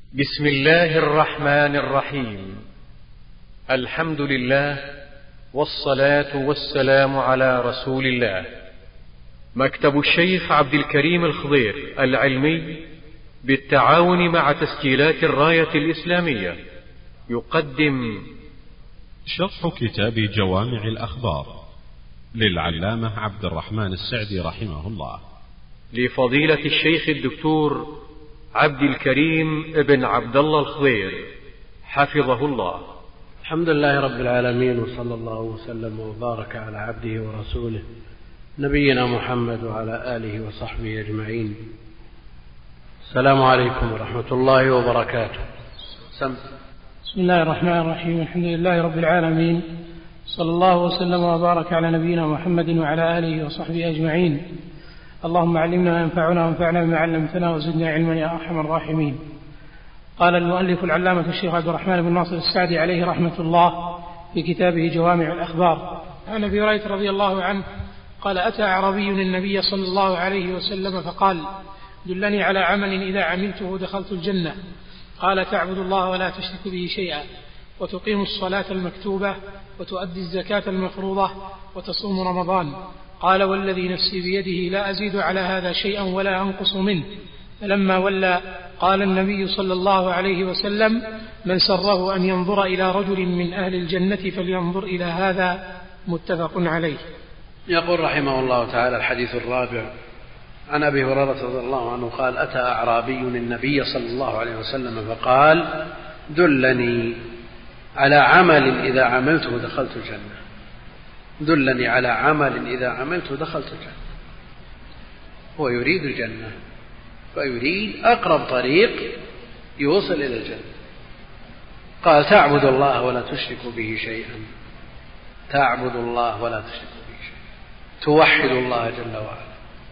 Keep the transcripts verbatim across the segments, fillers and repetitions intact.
بسم الله الرحمن الرحيم. الحمد لله والصلاة والسلام على رسول الله. مكتب الشيخ عبد الكريم الخضير العلمي بالتعاون مع تسجيلات الراية الإسلامية يقدم شرح كتاب جوامع الأخبار للعلامة عبد الرحمن السعدي رحمه الله، لفضيلة الشيخ الدكتور عبد الكريم ابن عبد الله الخضير حفظه الله. الحمد لله رب العالمين، وصلى الله وسلم وبارك على عبده ورسوله نبينا محمد وعلى آله وصحبه أجمعين. السلام عليكم ورحمة الله وبركاته. سم. بسم الله الرحمن الرحيم. الحمد لله رب العالمين، صلى الله وسلم وبارك على نبينا محمد وعلى آله وصحبه أجمعين. اللهم علمنا ما ينفعنا وانفعنا بما علمتنا وزدنا علما يا أرحم الراحمين. قال المؤلف العلامة الشيخ عبد الرحمن بن ناصر السعدي عليه رحمة الله في كتابه جوامع الأخبار عن أبي هريرة رضي الله عنه قال: أتى أعرابي النبي صلى الله عليه وسلم فقال: دلني على عمل إذا عملته دخلت الجنة. قال: تعبد الله ولا تشرك به شيئا، وتقيم الصلاة المكتوبة، وتؤدي الزكاة المفروضة، وتصوم رمضان. قال: والذي نفسي بيده لا أزيد على هذا شيئا ولا أنقص منه. فلما ولى قال النبي صلى الله عليه وسلم: من سره أن ينظر إلى رجل من أهل الجنة فلينظر إلى هذا. متفق عليه. يقول رحمه الله تعالى الحديث الرابع عن أبي هريرة رضي الله عنه قال: أتى أعرابي النبي صلى الله عليه وسلم فقال: دلني على عمل إذا عملته دخلت الجنة. دلني على عمل إذا عملته دخلت الجنة. هو يريد الجنة، فيريد أقرب طريق يوصل إلى الجنة. قال: تعبد الله ولا تشرك به شيئا. تعبد الله ولا تشرك به شيئا، توحد الله جل وعلا،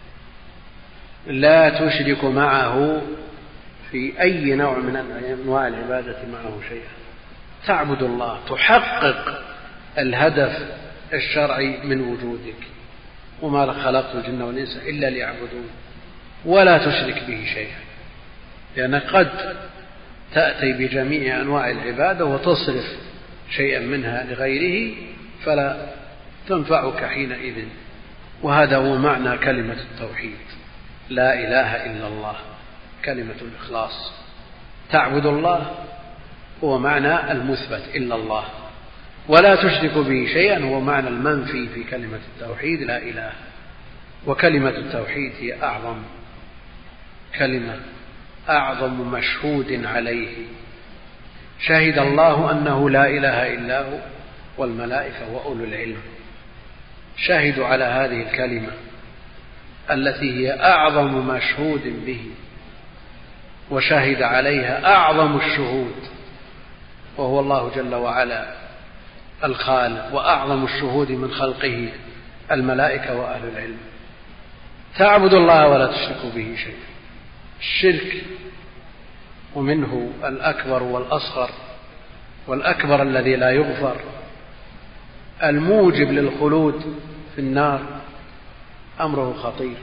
لا تشرك معه في أي نوع من أنواع العبادة معه شيئا. تعبد الله، تحقق الهدف الشرعي من وجودك، وما خلقت الجن والإنس إلا ليعبدون، ولا تشرك به شيئا، لأنك قد تأتي بجميع أنواع العبادة وتصرف شيئا منها لغيره فلا تنفعك حينئذ. وهذا هو معنى كلمة التوحيد، لا إله إلا الله، كلمة الإخلاص. تعبد الله هو معنى المثبت إلا الله، ولا تشرك به شيئا هو معنى المنفي في كلمة التوحيد لا إله. وكلمة التوحيد هي أعظم كلمة، أعظم مشهود عليه. شهد الله أنه لا إله إلا هو والملائكة وأولو العلم، شهدوا على هذه الكلمة التي هي أعظم مشهود به، وشهد عليها أعظم الشهود وهو الله جل وعلا الخالق، وأعظم الشهود من خلقه الملائكة وأهل العلم. تعبد الله ولا تشرك به شيئا. الشرك ومنه الأكبر والأصغر، والأكبر الذي لا يغفر الموجب للخلود في النار أمره خطير،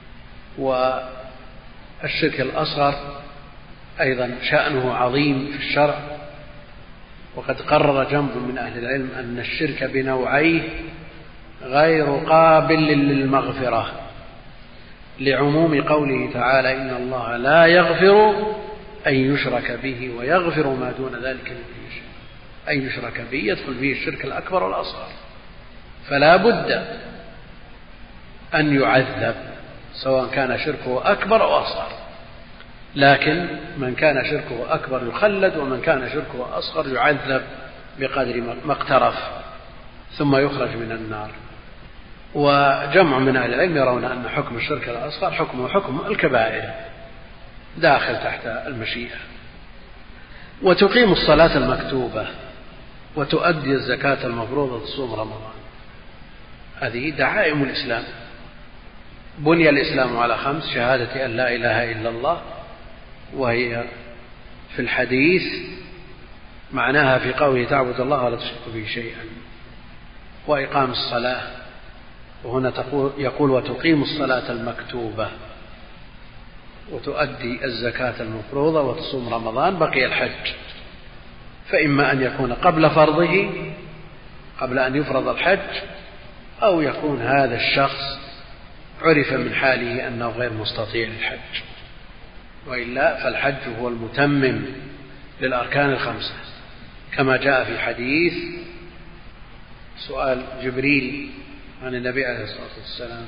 والشرك الأصغر أيضا شأنه عظيم في الشرع. وقد قرر جمع من أهل العلم أن الشرك بنوعيه غير قابل للمغفرة، لعموم قوله تعالى: إن الله لا يغفر أن يشرك به ويغفر ما دون ذلك لمن يشاء. أن يشرك به يدخل فيه الشرك الأكبر والأصغر، فلا بد أن يعذب سواء كان شركه أكبر أو أصغر. لكن من كان شركه أكبر يخلد، ومن كان شركه أصغر يعذب بقدر ما اقترف ثم يخرج من النار. وجمع من أهل العلم يرون أن حكم الشرك الأصغر حكمه حكم الكبائر، داخل تحت المشيئة. وتقيم الصلاة المكتوبة، وتؤدي الزكاة المفروضة، وتصوم رمضان. هذه دعائم الإسلام. بني الإسلام على خمس: شهادة أن لا إله إلا الله، وهي في الحديث معناها في قوله تعبد الله ولا تشرك به شيئا، وإقام الصلاة، وهنا يقول وتقيم الصلاة المكتوبة، وتؤدي الزكاة المفروضة وتصوم رمضان، بقي الحج. فإما أن يكون قبل فرضه، قبل أن يفرض الحج، أو يكون هذا الشخص عرف من حاله أنه غير مستطيع الحج، وإلا فالحج هو المتمم للأركان الخمسة، كما جاء في حديث سؤال جبريل عن النبي عليه الصلاة والسلام،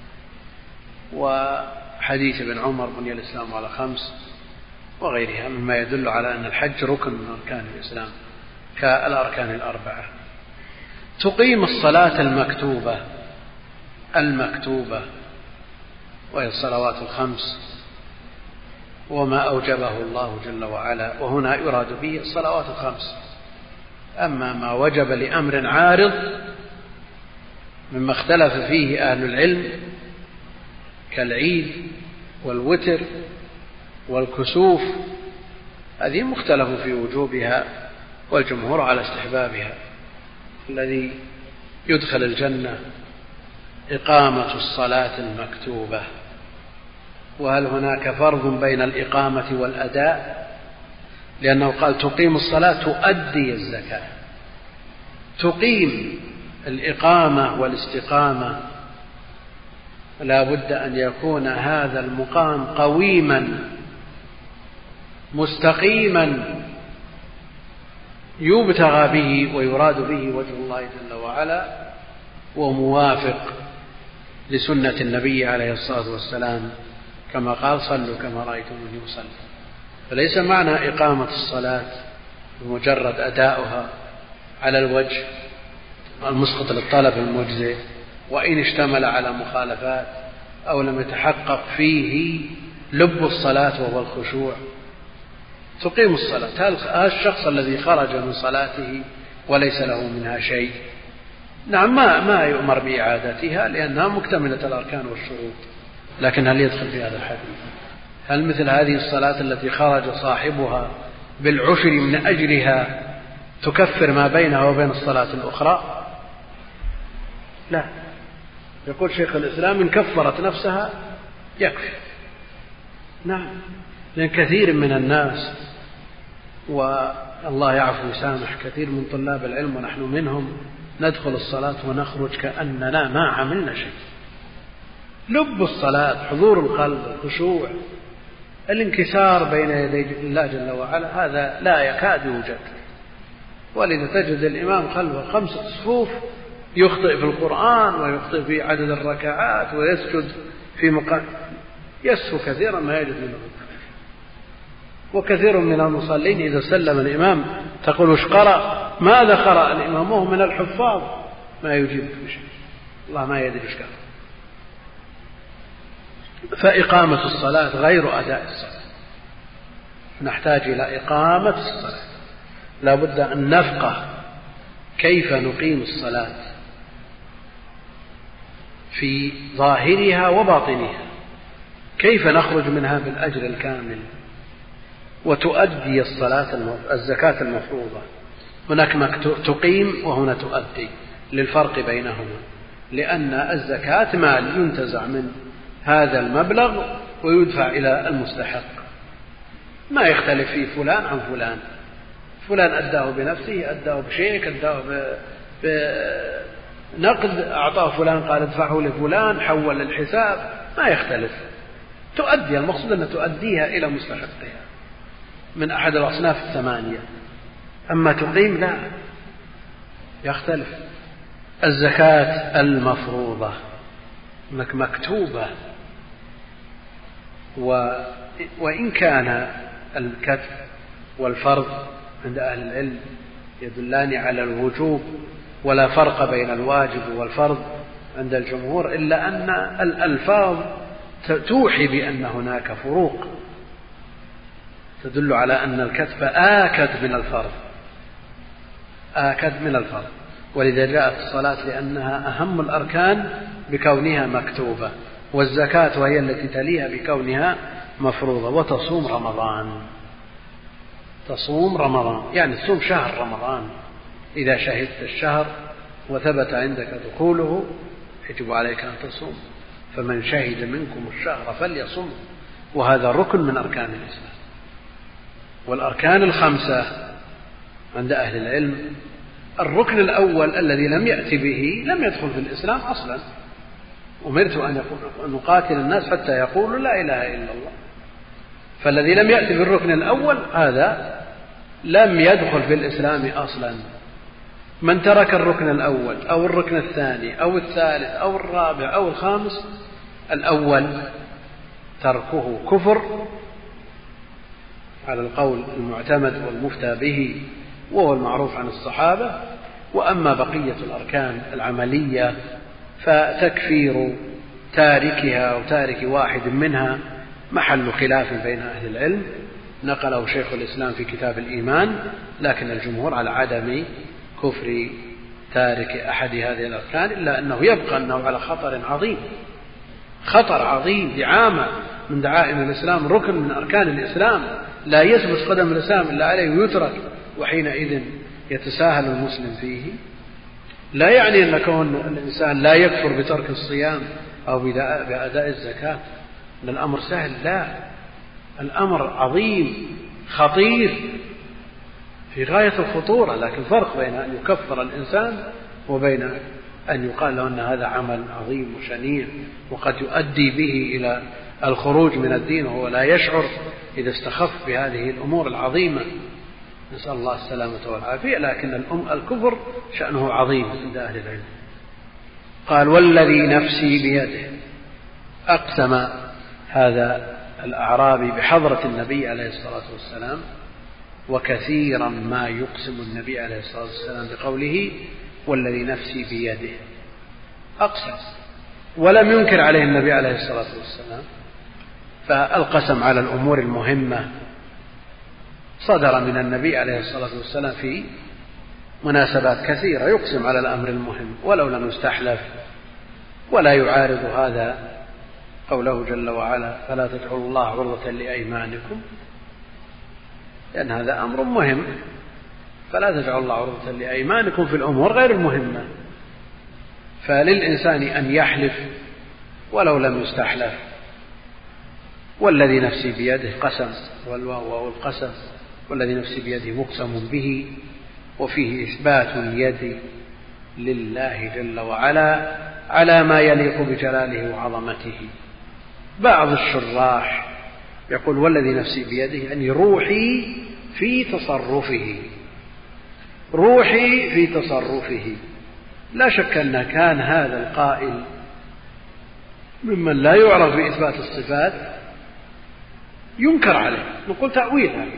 وحديث ابن عمر بني الإسلام على خمس، وغيرها مما يدل على أن الحج ركن من أركان الإسلام كالأركان الأربعة. تقيم الصلاة المكتوبة المكتوبة وهي الصلوات الخمس وما أوجبه الله جل وعلا، وهنا يراد به الصلوات الخمس. أما ما وجب لأمر عارض مما اختلف فيه أهل العلم كالعيد والوتر والكسوف، هذه مختلف في وجوبها، والجمهور على استحبابها. الذي يدخل الجنة إقامة الصلاة المكتوبة. وهل هناك فرق بين الإقامة والأداء؟ لأنه قال تقيم الصلاة تؤدي الزكاة. تقيم الإقامة والاستقامة لا بد أن يكون هذا المقام قويما مستقيما يبتغى به ويراد به وجه الله جل وعلا، وموافق لسنة النبي عليه الصلاة والسلام، كما قال صلوا كما رأيتموني أصلي. فليس معنى إقامة الصلاة بمجرد أداؤها على الوجه المسقط للطلب المجزئ، وإن اشتمل على مخالفات أو لم يتحقق فيه لب الصلاة وهو الخشوع. تقيم الصلاة، هذا الشخص الذي خرج من صلاته وليس له منها شيء، نعم ما ما يؤمر بإعادتها لأنها مكتملة الأركان والشروط، لكن هل يدخل في هذا الحديث؟ هل مثل هذه الصلاة التي خرج صاحبها بالعشر من أجلها تكفر ما بينها وبين الصلاة الأخرى؟ لا. يقول شيخ الإسلام إن كفرت نفسها يكفي. نعم، لأن كثير من الناس، والله يعفو ويسامح، كثير من طلاب العلم ونحن منهم ندخل الصلاة ونخرج كأننا ما عملنا شيء. لب الصلاة حضور القلب، الخشوع، الانكسار بين يدي الله جل وعلا، هذا لا يكاد يوجد. ولذا تجد الإمام خلفه خمسة صفوف يخطئ في القرآن ويخطئ في عدد الركعات ويسجد في مقام، يسهو كثيرا ما يجد منه. وكثير من المصلين إذا سلم الإمام تقول وش قرأ؟ ماذا قرأ الإمام؟ وهو من الحفاظ ما يجيب بشيء، الله ما يدري وش قرأ. فإقامة الصلاة غير أداء الصلاة، نحتاج إلى إقامة الصلاة. لا بد أن نفقه كيف نقيم الصلاة في ظاهرها وباطنها، كيف نخرج منها بالأجر الكامل وتؤدي الصلاة الزكاة المفروضة. هناك تقيم وهنا تؤدي، للفرق بينهما، لأن الزكاة مال ينتزع من هذا المبلغ ويدفع إلى المستحق، ما يختلف فيه فلان عن فلان، فلان أداه بنفسه، أداه بشيك، أداه بنقد، أعطاه فلان قال ادفعه لفلان، حول الحساب، ما يختلف. تؤدي، المقصود أن تؤديها إلى مستحقها من أحد الأصناف الثمانية. أما تقيم لا، يختلف. الزكاة المفروضة انك مكتوبة، و... وإن كان الكتب والفرض عند أهل العلم يدلان على الوجوب ولا فرق بين الواجب والفرض عند الجمهور، إلا أن الألفاظ توحي بأن هناك فروق تدل على أن الكتب آكد من الفرض، آكد من الفرض. ولذا جاءت الصلاة لأنها أهم الأركان بكونها مكتوبة، والزكاة وهي التي تليها بكونها مفروضة. وتصوم رمضان، تصوم رمضان يعني تصوم شهر رمضان. إذا شهدت الشهر وثبت عندك دخوله يجب عليك أن تصوم، فمن شهد منكم الشهر فليصم. وهذا ركن من أركان الإسلام. والأركان الخمسة عند أهل العلم الركن الأول الذي لم يأتي به لم يدخل في الإسلام أصلا. أمرت أن نقاتل الناس حتى يقولوا لا إله إلا الله، فالذي لم يأتي بالركن الأول هذا لم يدخل في الإسلام أصلا. من ترك الركن الأول أو الركن الثاني أو الثالث أو الرابع أو الخامس، الأول تركه كفر على القول المعتمد والمفتى به وهو المعروف عن الصحابة. وأما بقية الأركان العملية فتكفير تاركها وتارك واحد منها محل خلاف بين أهل العلم، نقله شيخ الإسلام في كتاب الإيمان، لكن الجمهور على عدم كفر تارك أحد هذه الأركان، إلا أنه يبقى أنه على خطر عظيم، خطر عظيم، دعامة من دعائم الإسلام، ركن من أركان الإسلام لا يثبت قدم الإسلام إلا عليه ويترك، وحينئذ يتساهل المسلم فيه. لا يعني أن كون الإنسان لا يكفر بترك الصيام أو بأداء الزكاة أن الأمر سهل، لا، الأمر عظيم خطير في غاية الخطورة، لكن فرق بين أن يكفر الإنسان وبين أن يقال له أن هذا عمل عظيم وشنيع وقد يؤدي به إلى الخروج من الدين وهو لا يشعر إذا استخف بهذه الأمور العظيمة، نسأل الله السلامة والعافية. لكن الكفر شأنه عظيم عند أهل العلم. قال والذي نفسي بيده، أقسم هذا الأعرابي بحضرة النبي عليه الصلاة والسلام، وكثيرا ما يقسم النبي عليه الصلاة والسلام بقوله والذي نفسي بيده، أقسم، ولم ينكر عليه النبي عليه الصلاة والسلام. فالقسم على الأمور المهمة صدر من النبي عليه الصلاة والسلام في مناسبات كثيرة، يقسم على الأمر المهم ولو لم يستحلف، ولا يعارض هذا قوله جل وعلا فلا تجعلوا الله عرضة لأيمانكم، لأن هذا أمر مهم، فلا تجعلوا الله عرضة لأيمانكم في الأمور غير المهمة. فللإنسان أن يحلف ولو لم يستحلف. والذي نفسي بيده قسم، والواو القسم، والذي نفسي بيده مقسم به، وفيه إثبات اليد لله جل وعلا على ما يليق بجلاله وعظمته. بعض الشراح يقول والذي نفسي بيده يعني روحي في تصرفه، روحي في تصرفه. لا شك أن كان هذا القائل ممن لا يعرف بإثبات الصفات ينكر عليه، نقول تأويل هذا.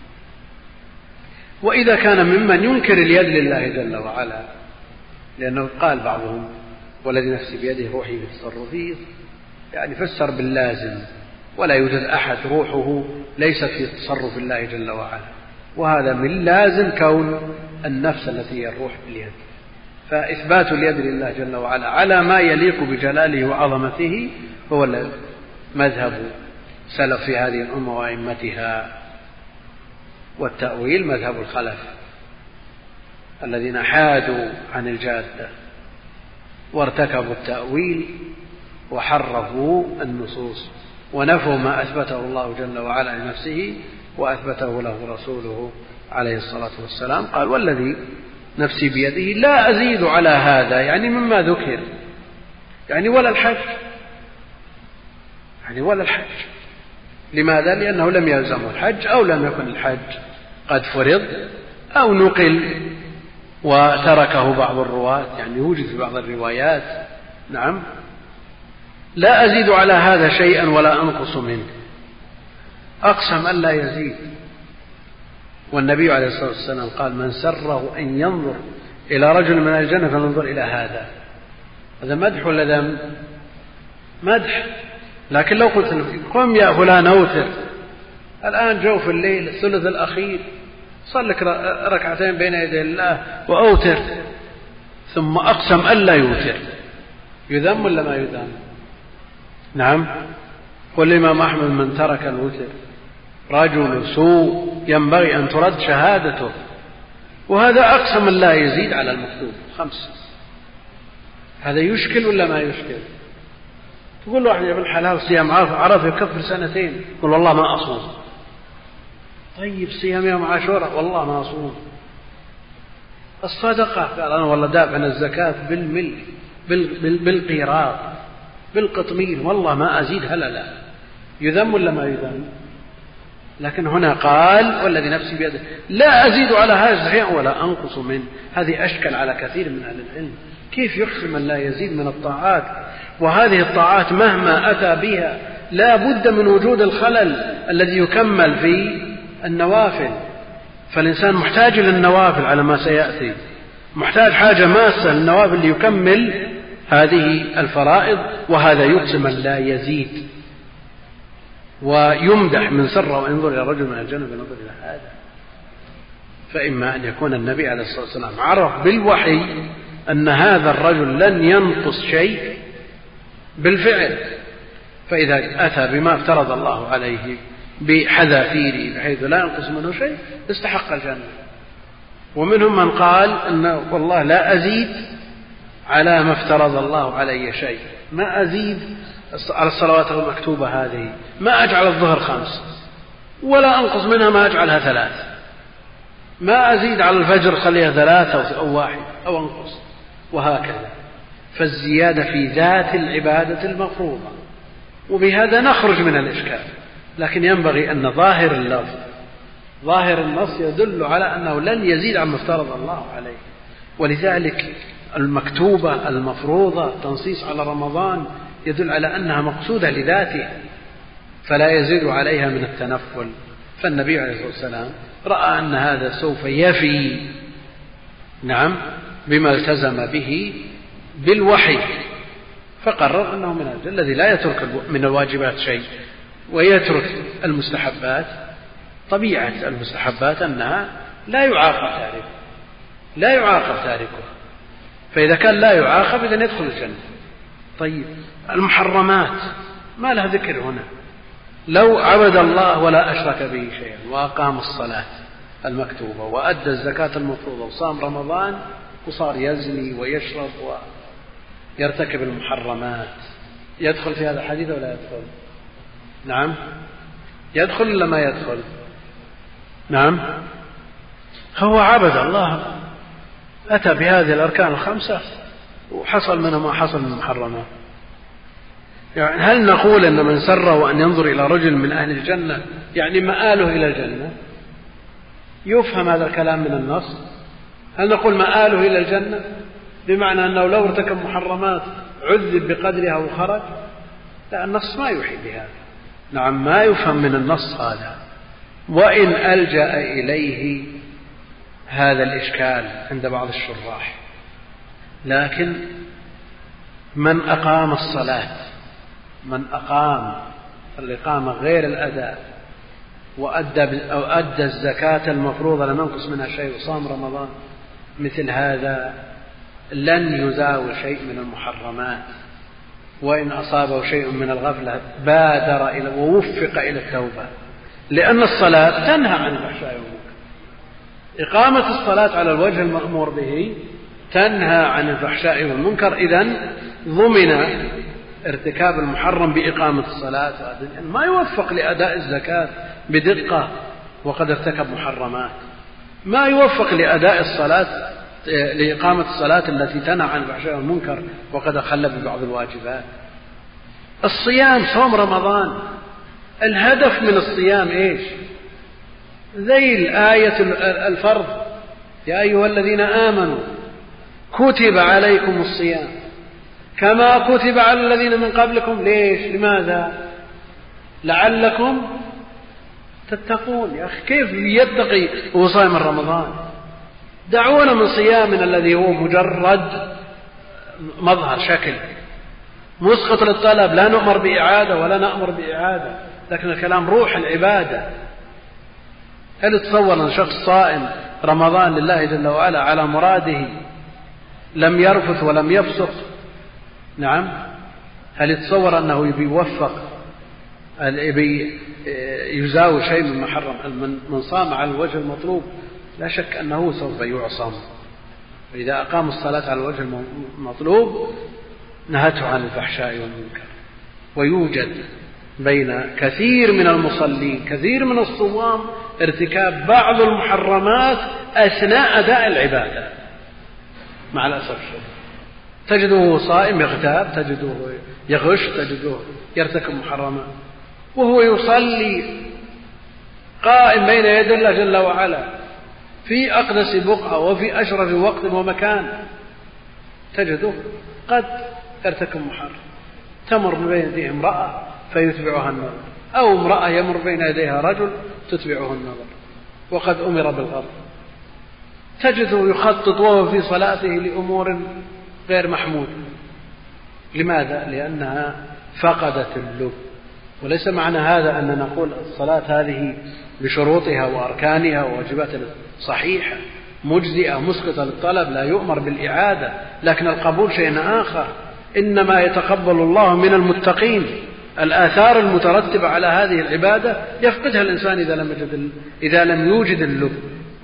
وإذا كان ممن ينكر اليد لله جل وعلا، لأنه قال بعضهم والذي نفسي بيده روحي في تصرفه، يعني فسر باللازم، ولا يوجد أحد روحه ليست في تصرف الله جل وعلا، وهذا من لازم كون النفس التي هي الروح باليد. فإثبات اليد لله جل وعلا على ما يليق بجلاله وعظمته هو مذهب سلف في هذه الأمة وأئمتها. والتأويل مذهب الخلف الذين حادوا عن الجادة وارتكبوا التأويل وحرفوا النصوص ونفوا ما أثبته الله جل وعلا لنفسه وأثبته له رسوله عليه الصلاة والسلام. قال والذي نفسي بيده لا أزيد على هذا، يعني مما ذكر، يعني ولا الحج، يعني ولا الحج. لماذا؟ لأنه لم يلزمه الحج، أو لم يكن الحج قد فرض، أو نقل وتركه بعض الرواة، يعني يوجد في بعض الروايات. نعم، لا أزيد على هذا شيئا ولا أنقص منه. أقسم أن لا يزيد. والنبي عليه الصلاة والسلام قال من سره أن ينظر إلى رجل من الجنة فننظر إلى هذا. هذا مدح ولا ذم؟ مدح. لكن لو قلت له قم يا فلان أوتر، الآن جو في الليل الثلث الأخير، صلك ركعتين بين يدي الله وأوتر، ثم أقسم ألا يوتر، يذم ولا ما يذم؟ نعم. والإمام أحمد من ترك الوتر رجل سوء ينبغي أن ترد شهادته، وهذا أقسم لا يزيد على المكتوب خمس. هذا يشكل ولا ما يشكل؟ تقول له واحد يا ابن الحلال صيام عرفة يكفر سنتين، يقول والله ما أصوم. طيب صيام يوم عاشوراء، والله ما أصوم. الصدقة قال أنا والله دافع عن الزكاة بالمل بالقيراط بالقطمير، والله ما أزيد هلا لا. يذم ولا ما يذم؟ لكن هنا قال والذي نفسي بيده لا أزيد على هذا شيئا ولا أنقص منه. هذه أشكل على كثير من أهل العلم، كيف يقسم من لا يزيد من الطاعات؟ وهذه الطاعات مهما أتى بها لا بد من وجود الخلل الذي يكمل في النوافل. فالإنسان محتاج للنوافل على ما سيأتي، محتاج حاجة ماسة للنوافل ليكمل هذه الفرائض. وهذا يقسم من لا يزيد، ويمدح من سر وينظر إلى رجل من الجنة بنظر إلى هذا. فإما أن يكون النبي عليه الصلاة والسلام عرف بالوحي أن هذا الرجل لن ينقص شيء بالفعل، فإذا أتى بما افترض الله عليه بحذافيره بحيث لا ينقص منه شيء استحق الجنة. ومنهم من قال أن والله لا أزيد على ما افترض الله علي شيء، ما أزيد على الصلوات المكتوبة هذه، ما أجعل الظهر خمس ولا أنقص منها ما أجعلها ثلاث، ما أزيد على الفجر خليها ثلاثة أو واحد أو أنقص، وهكذا. فالزيادة في ذات العبادة المفروضة، وبهذا نخرج من الإشكال. لكن ينبغي أن ظاهر اللفظ ظاهر النص يدل على أنه لن يزيد عما افترض الله عليه. ولذلك المكتوبة المفروضة تنصيص على رمضان يدل على أنها مقصودة لذاتها فلا يزيد عليها من التنفل. فالنبي عليه الصلاة والسلام رأى أن هذا سوف يفي نعم بما التزم به بالوحي، فقرر أنه من الجنة الذي لا يترك من الواجبات شيء ويترك المستحبات. طبيعة المستحبات أنها لا يعاقب تاركه لا يعاقب تاركه فإذا كان لا يعاقب إذن يدخل الجنة. طيب المحرمات ما لها ذكر هنا. لو عبد الله ولا أشرك به شيئا وأقام الصلاة المكتوبة وأدى الزكاة المفروضة وصام رمضان وصار يزني ويشرب ويرتكب المحرمات، يدخل في هذا الحديث ولا يدخل؟ نعم يدخل ولا ما يدخل؟ نعم هو عبد الله أتى بهذه الأركان الخمسة وحصل منه ما حصل من المحرمات. يعني هل نقول أن من سره أن ينظر إلى رجل من أهل الجنة يعني مآله إلى الجنة؟ يفهم هذا الكلام من النص. هل نقول مآله إلى الجنة بمعنى أنه لو ارتكب محرمات عذب بقدرها وخرج؟ لا، النص ما يوحي بهذا. نعم ما يفهم من النص هذا، وإن ألجأ إليه هذا الإشكال عند بعض الشراح. لكن من أقام الصلاة من أقام الإقامة غير الأداء وأدى, أو أدى الزكاة المفروضة لم ينقص منها شيء وصام رمضان، مثل هذا لن يزاول شيء من المحرمات، وإن أصابه شيء من الغفلة بادر إلى ووفق إلى التوبة، لأن الصلاة تنهى عن الفحشاء والمنكر. إقامة الصلاة على الوجه المأمور به تنهى عن الفحشاء والمنكر، إذن ضمن ارتكاب المحرم بإقامة الصلاة. ما يوفق لأداء الزكاة بدقة وقد ارتكب محرمات، ما يوفق لأداء الصلاة لإقامة الصلاة التي تنهى عن الفحشاء والمنكر وقد أخل ببعض الواجبات. الصيام صوم رمضان الهدف من الصيام إيش؟ زي الآية الفرض يا أيها الذين آمنوا كتب عليكم الصيام كما كتب على الذين من قبلكم. ليش؟ لماذا؟ لعلكم تتقون. يا أخي كيف يتقي وهو صائم رمضان؟ دعونا من صيامنا الذي هو مجرد مظهر شكل مسقط للطلب، لا نؤمر بإعادة ولا نأمر بإعادة، لكن الكلام روح العبادة. هل تصور أن شخص صائم رمضان لله جل وعلا على مراده لم يرفث ولم يفسق؟ نعم. هل يتصور أنه يبي يوفق يبي يزاوي شيء من محرم؟ من صام على الوجه المطلوب لا شك أنه سوف يعصم. فإذا أقام الصلاة على الوجه المطلوب نهته عن الفحشاء والمنكر. ويوجد بين كثير من المصلين كثير من الصوام ارتكاب بعض المحرمات أثناء أداء العبادة مع الأسف الشديد. تجده صائم يغتاب، تجده يغش، تجده يرتكب محرمات وهو يصلي قائم بين يدي الله جل وعلا في أقدس بقعة وفي أشرف وقت ومكان، تجده قد يرتكب محرم. تمر من بين يديه امرأة فيتبعها النظر، أو امرأة يمر بين يديها رجل تتبعه النظر وقد أمر بالغضب. تجده يخطط وهو في صلاته لأمور غير محمود. لماذا؟ لأنها فقدت اللب. وليس معنى هذا أن نقول الصلاة هذه بشروطها وأركانها وواجباتها صحيحة مجزئة مسقطة للطلب، لا يؤمر بالإعادة، لكن القبول شيء آخر. إنما يتقبل الله من المتقين. الآثار المترتبة على هذه العبادة يفقدها الإنسان إذا لم يجد إذا لم يوجد اللب.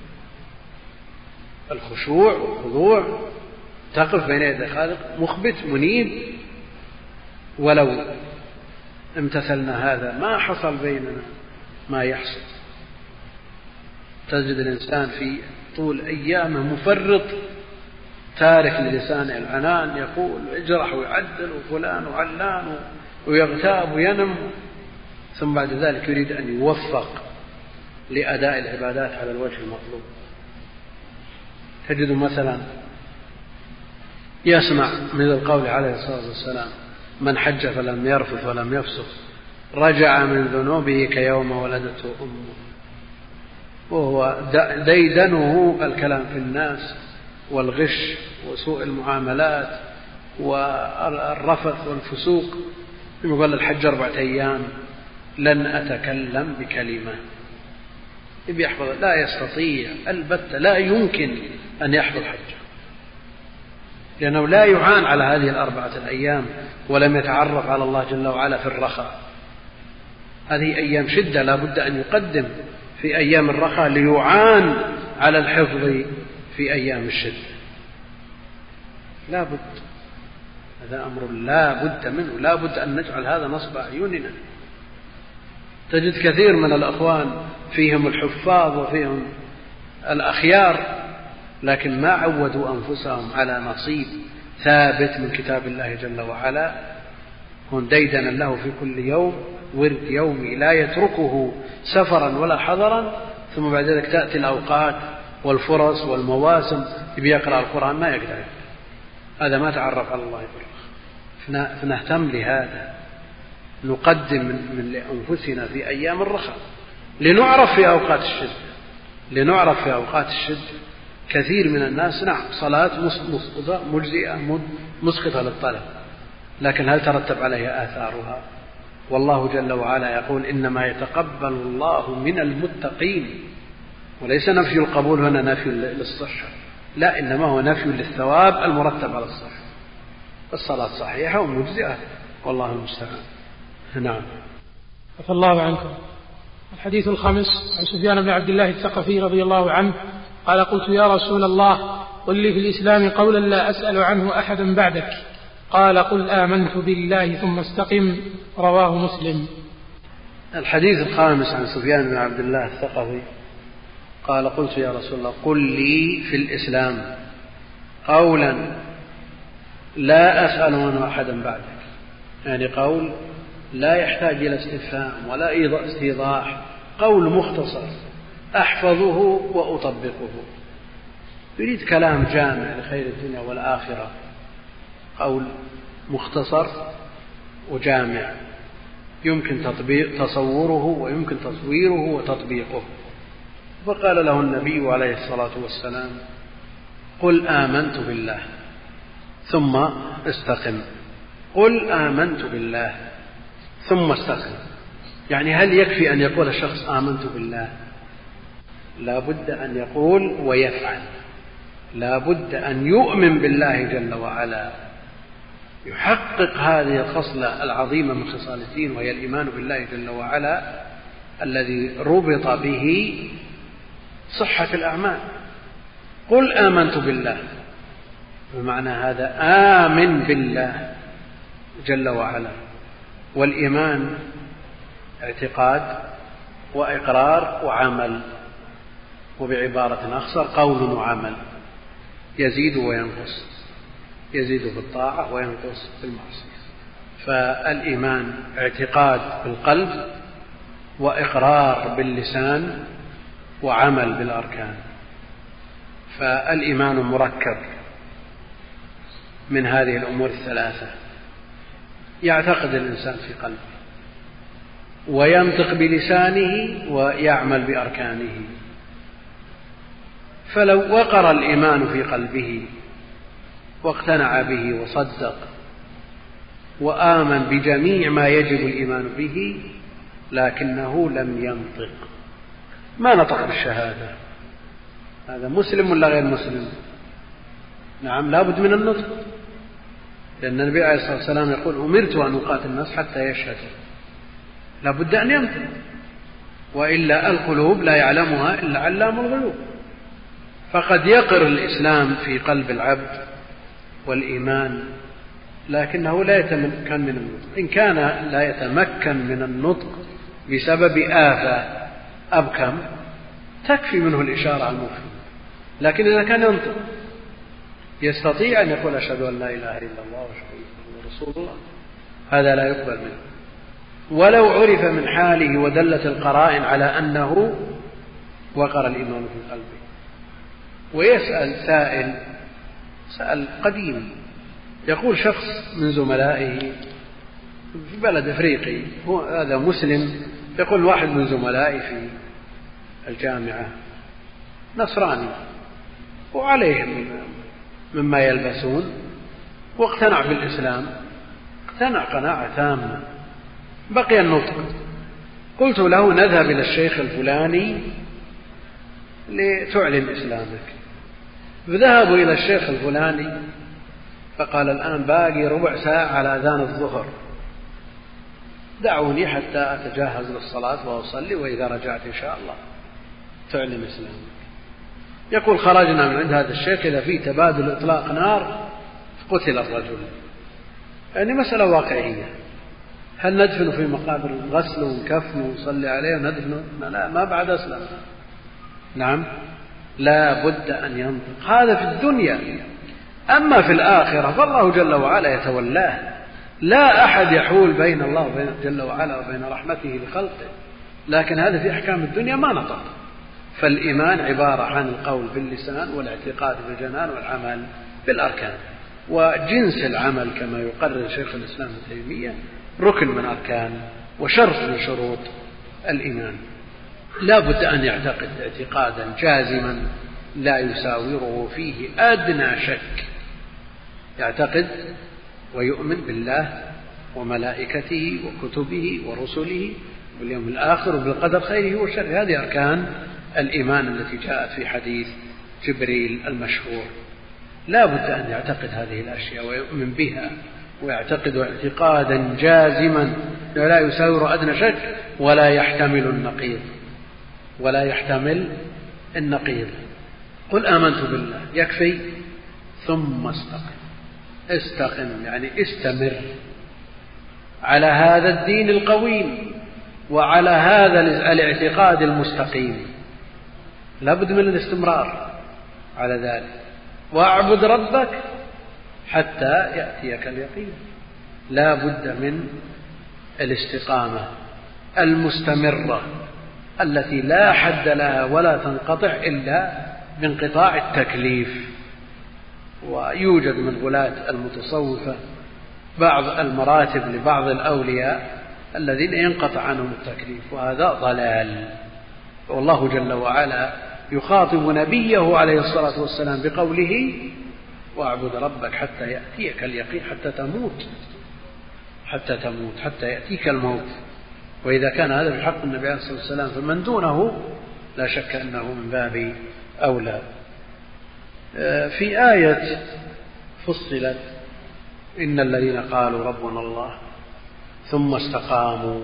الخشوع والخضوع، تقف بين يدي خالق مخبت منيب. ولو امتثلنا هذا ما حصل بيننا ما يحصل. تجد الإنسان في طول أيامه مفرط تارك للسانه العنان، يقول اجرح ويعدل وفلان وعلان ويغتاب وينم، ثم بعد ذلك يريد أن يوفق لأداء العبادات على الوجه المطلوب. تجد مثلا يسمع من القول عليه الصلاة والسلام: من حج فلم يرفث ولم يفسق رجع من ذنوبه كيوم ولدته أمه. وهو ديدنه الكلام في الناس والغش وسوء المعاملات والرفث والفسوق. يقول الحج أربعة أيام لن أتكلم بكلمة. يبي يحفظ، لا يستطيع البتة، لا يمكن أن يحفظ حجه، لأنه لا يعان على هذه الأربعة الأيام ولم يتعرف على الله جل وعلا في الرخاء. هذه أيام شدة لا بد أن يقدم في أيام الرخاء ليعان على الحفظ في أيام الشدة. لا بد، هذا أمر لا بد منه، لا بد أن نجعل هذا نصب أعيننا. تجد كثير من الأخوان فيهم الحفاظ وفيهم الأخيار، لكن ما عودوا أنفسهم على نصيب ثابت من كتاب الله جل وعلا. هم ديدنا له في كل يوم ورد يومي لا يتركه سفرا ولا حضرا، ثم بعد ذلك تأتي الأوقات والفرص والمواسم يبي يقرأ القرآن ما يقدر. هذا ما تعرف على الله يبرخ. فنهتم لهذا، نقدم من لأنفسنا في أيام الرخاء لنعرف في أوقات الشدة. لنعرف في أوقات الشدة كثير من الناس نعم صلاة مسقطة مجزئة مسقطة للطلب، لكن هل ترتب عليها آثارها؟ والله جل وعلا يقول: إنما يتقبل الله من المتقين. وليس نفي القبول هنا نفي للصحة، لا، إنما هو نفي للثواب المرتب على الصحة. الصلاة صحيحة ومجزئة والله المستعان. نعم. عفى الله عنكم. الحديث الخامس عن سفيان بن عبد الله الثقفي رضي الله عنه قال: قلت يا رسول الله قل لي في الإسلام قولا لا أسأل عنه أحدا بعدك. قال: قل آمنت بالله ثم استقم. رواه مسلم. الحديث الخامس عن سفيان بن عبد الله الثقفي قال: قلت يا رسول الله قل لي في الإسلام قولا لا أسأل عنه أحدا بعدك، يعني قول لا يحتاج إلى استفهام ولا استيضاح، قول مختصر أحفظه وأطبقه. يريد كلام جامع لخير الدنيا والآخرة، قول مختصر وجامع يمكن تطبيق تصوره ويمكن تصويره وتطبيقه. فقال له النبي عليه الصلاة والسلام: قل آمنت بالله ثم استقم. قل آمنت بالله ثم استقم. يعني هل يكفي أن يقول الشخص آمنت بالله؟ لا بد أن يقول ويفعل، لا بد أن يؤمن بالله جل وعلا، يحقق هذه الخصلة العظيمة من خصال الدين، وهي الإيمان بالله جل وعلا الذي ربط به صحة الأعمال. قل آمنت بالله، بمعنى هذا آمن بالله جل وعلا والإيمان اعتقاد وإقرار وعمل، وبعبارة أخصر قول وعمل، يزيد وينقص، يزيد بالطاعة وينقص بالمعصية. فالإيمان اعتقاد بالقلب وإقرار باللسان وعمل بالأركان. فالإيمان مركب من هذه الأمور الثلاثة، يعتقد الإنسان في قلبه وينطق بلسانه ويعمل بأركانه. فلو وقر الإيمان في قلبه واقتنع به وصدق وآمن بجميع ما يجب الإيمان به، لكنه لم ينطق، ما نطق بالشهادة، هذا مسلم ولا غير مسلم؟ نعم، لا بد من النطق، لأن النبي عليه الصلاة والسلام يقول أمرت أن أقاتل الناس حتى يشهدوا، لا بد أن ينطق، وإلا القلوب لا يعلمها إلا علام الغيوب. فقد يقر الإسلام في قلب العبد والإيمان، لكنه لا يتمكن من النطق. إن كان لا يتمكن من النطق بسبب آفة أبكم تكفي منه الإشارة على المفهوم، لكن إذا كان ينطق يستطيع أن يقول أشهد أن لا إله إلا الله وأشهد أن رسول الله، هذا لا يقبل منه. ولو عرف من حاله ودلت القرائن على أنه وقر الإيمان في قلبه. ويسأل سائل، سأل قديم، يقول شخص من زملائه في بلد أفريقي، هو هذا مسلم، يقول واحد من زملائي في الجامعة نصراني وعليهم مما يلبسون واقتنع بالإسلام، اقتنع قناعة تامة، بقي النطق. قلت له نذهب إلى الشيخ الفلاني لتعلن إسلامك. فذهبوا إلى الشيخ الفلاني فقال الآن باقي ربع ساعة على أذان الظهر، دعوني حتى أتجهز للصلاة وأصلي، وإذا رجعت إن شاء الله تعلن إسلامك. يقول خرجنا من عند هذا الشيخ إذا في تبادل إطلاق نار قتل الرجل. يعني مسألة واقعية، هل ندفن في مقابر غسل ونكفن ونصلي عليه وندفنه؟ لا، ما بعد أسلم. نعم، لا بد أن ينطق، هذا في الدنيا. أما في الآخرة فالله جل وعلا يتولاه، لا أحد يحول بين الله وبين جل وعلا وبين رحمته لخلقه، لكن هذا في أحكام الدنيا ما نطق. فالإيمان عبارة عن القول باللسان والاعتقاد بالجنان والعمل بالأركان، وجنس العمل كما يقرر شيخ الإسلام ابن تيمية ركن من أركان وشرط من شروط الإيمان. لا بد أن يعتقد اعتقادا جازما لا يساوره فيه أدنى شك، يعتقد ويؤمن بالله وملائكته وكتبه ورسله واليوم الآخر وبالقدر خيره وشره. هذه أركان الإيمان التي جاءت في حديث جبريل المشهور. لا بد أن يعتقد هذه الأشياء ويؤمن بها ويعتقد اعتقادا جازما لا يساور أدنى شك ولا يحتمل النقيض، ولا يحتمل النقيض. قل آمنت بالله يكفي، ثم استقم. استقم يعني استمر على هذا الدين القويم وعلى هذا الاعتقاد المستقيم، لابد من الاستمرار على ذلك. واعبد ربك حتى يأتيك اليقين، لا بد من الاستقامة المستمرة التي لا حد لها ولا تنقطع إلا بانقطاع التكليف. ويوجد من غلاة المتصوفة بعض المراتب لبعض الأولياء الذين ينقطع عنهم التكليف، وهذا ضلال. والله جل وعلا يخاطب نبيه عليه الصلاة والسلام بقوله واعبد ربك حتى يأتيك اليقين، حتى تموت حتى تموت حتى يأتيك الموت. وإذا كان هذا في حق النبي عليه الصلاة والسلام فمن دونه لا شك أنه من باب أولى. في آية فصلت إن الذين قالوا ربنا الله ثم استقاموا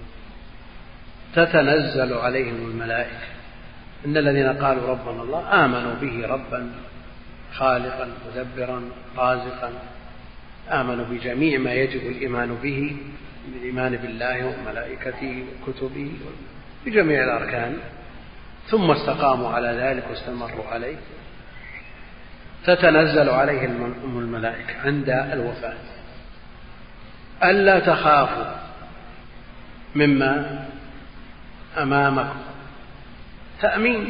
تتنزل عليهم الملائكة. إن الذين قالوا ربنا الله آمنوا به ربا خالقا مدبرا رازقا، آمنوا بجميع ما يجب الإيمان به بالإيمان بالله وملائكته وكتبه بجميع الأركان، ثم استقاموا على ذلك واستمروا عليه، تتنزل عليهم الملائكة عند الوفاة ألا تخافوا مما أمامكم، تأمين،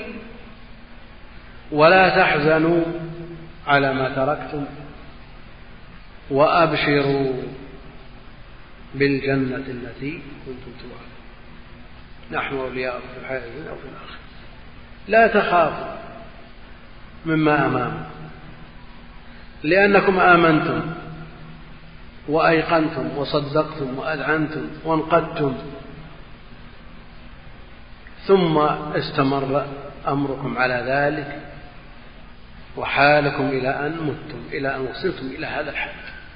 ولا تحزنوا على ما تركتم، وأبشروا بالجنة التي كنتم توعدون، نحن أولياؤكم في الحياة الدنيا وفي الآخرة. لا تخافوا مما أمامكم لأنكم آمنتم وأيقنتم وصدقتم وأذعنتم وانقدتم، ثم استمر أمركم على ذلك وحالكم إلى أن متم، إلى أن وصلتم إلى هذا الحد.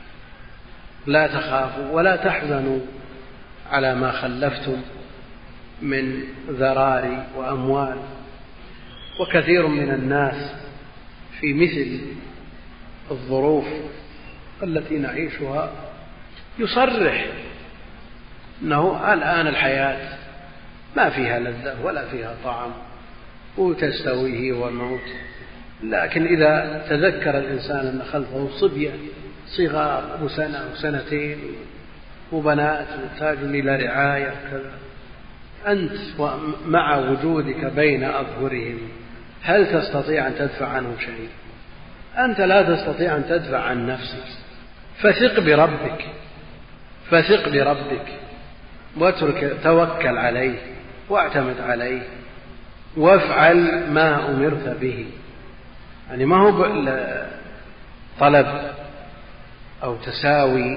لا تخافوا ولا تحزنوا على ما خلفتم من ذراري وأموال. وكثير من الناس في مثل الظروف التي نعيشها يصرح أنه الآن الحياة ما فيها لذة ولا فيها طعم وتستويه والموت، لكن إذا تذكر الإنسان أن خلفه صبية صغار وسنة وسنتين وبنات محتاجون إلى رعاية كذا، أنت مع وجودك بين أظهرهم هل تستطيع أن تدفع عنهم شيء؟ أنت لا تستطيع أن تدفع عن نفسك، فثق بربك، فثق بربك واترك، توكل عليه واعتمد عليه وافعل ما أمرت به. يعني ما هو طلب أو تساوي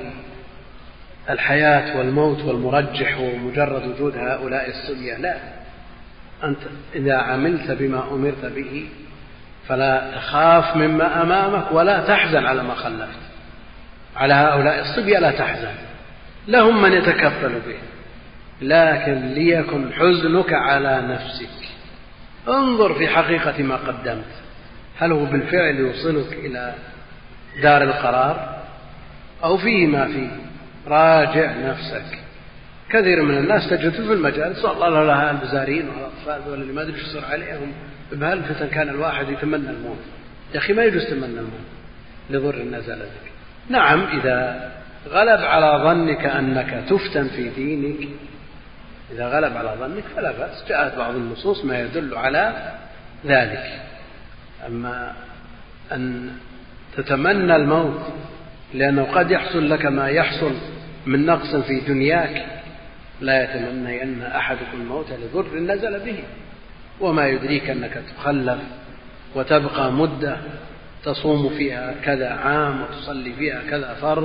الحياة والموت والمرجح ومجرد وجود هؤلاء الصبية، لا، أنت إذا عملت بما أمرت به فلا تخاف مما أمامك ولا تحزن على ما خلفت. على هؤلاء الصبية لا تحزن، لهم من يتكفل به، لكن ليكن حزنك على نفسك. انظر في حقيقة ما قدمت، هل هو بالفعل يوصلك إلى دار القرار أو فيه ما فيه؟ راجع نفسك. كثير من الناس تجد في المجالس والله لها البزارين والأطفال ولا اللي ما أدري شو يصير عليهم بهالفتن، كان الواحد يتمنى الموت. يا أخي ما يجوز تمنى الموت لضر نزل بك. نعم إذا غلب على ظنك أنك تفتن في دينك، إذا غلب على ظنك فلا بأس، جاءت بعض النصوص ما يدل على ذلك. أما أن تتمنى الموت لأنه قد يحصل لك ما يحصل من نقص في دنياك، لا يتمنى أن أحدكم الموت لضر نزل به، وما يدريك أنك تخلف وتبقى مدة تصوم فيها كذا عام وتصلي فيها كذا فرض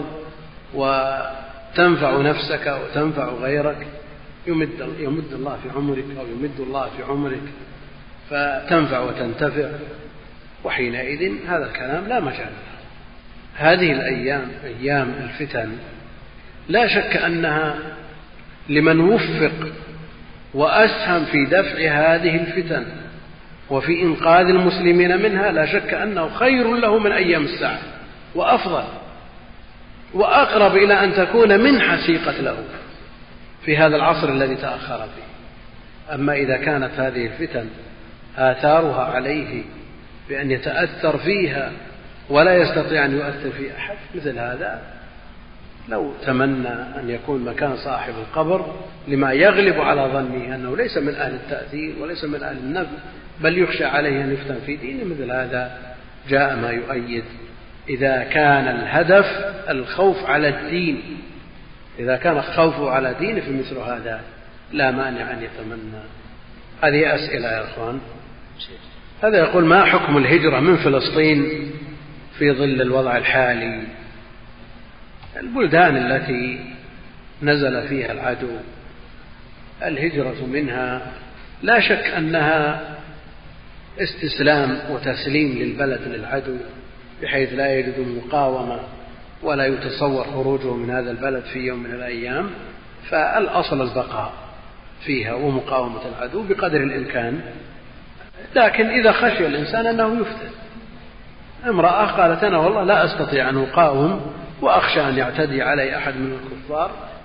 وتنفع نفسك وتنفع غيرك، يمد, يمد الله في عمرك أو يمد الله في عمرك فتنفع وتنتفع، وحينئذ هذا الكلام لا مجال له. هذه الأيام أيام الفتن لا شك أنها لمن وفق وأسهم في دفع هذه الفتن وفي إنقاذ المسلمين منها، لا شك أنه خير له من أيام الساعة وأفضل وأقرب إلى أن تكون منحة سيقت له في هذا العصر الذي تأخر فيه. أما إذا كانت هذه الفتن آثارها عليه بأن يتأثر فيها ولا يستطيع أن يؤثر في أحد، مثل هذا لو تمنى أن يكون مكان صاحب القبر لما يغلب على ظنه أنه ليس من أهل التأثير وليس من أهل النفع بل يخشى عليه أن يفتن في دينه، مثل هذا جاء ما يؤيد. إذا كان الهدف الخوف على الدين، إذا كان الخوف على دينه في مثل هذا لا مانع أن يتمنى. هذه أسئلة يا أخوان. هذا يقول: ما حكم الهجرة من فلسطين في ظل الوضع الحالي؟ البلدان التي نزل فيها العدو الهجرة منها لا شك أنها استسلام وتسليم للبلد للعدو، بحيث لا يجد مقاومة ولا يتصور خروجه من هذا البلد في يوم من الأيام، فالأصل البقاء فيها ومقاومة العدو بقدر الإمكان. لكن إذا خشي الإنسان أنه يفتن، امرأة قالت: أنا والله لا أستطيع أن أقاوم وأخشى أن يعتدي علي أحد من الكفار،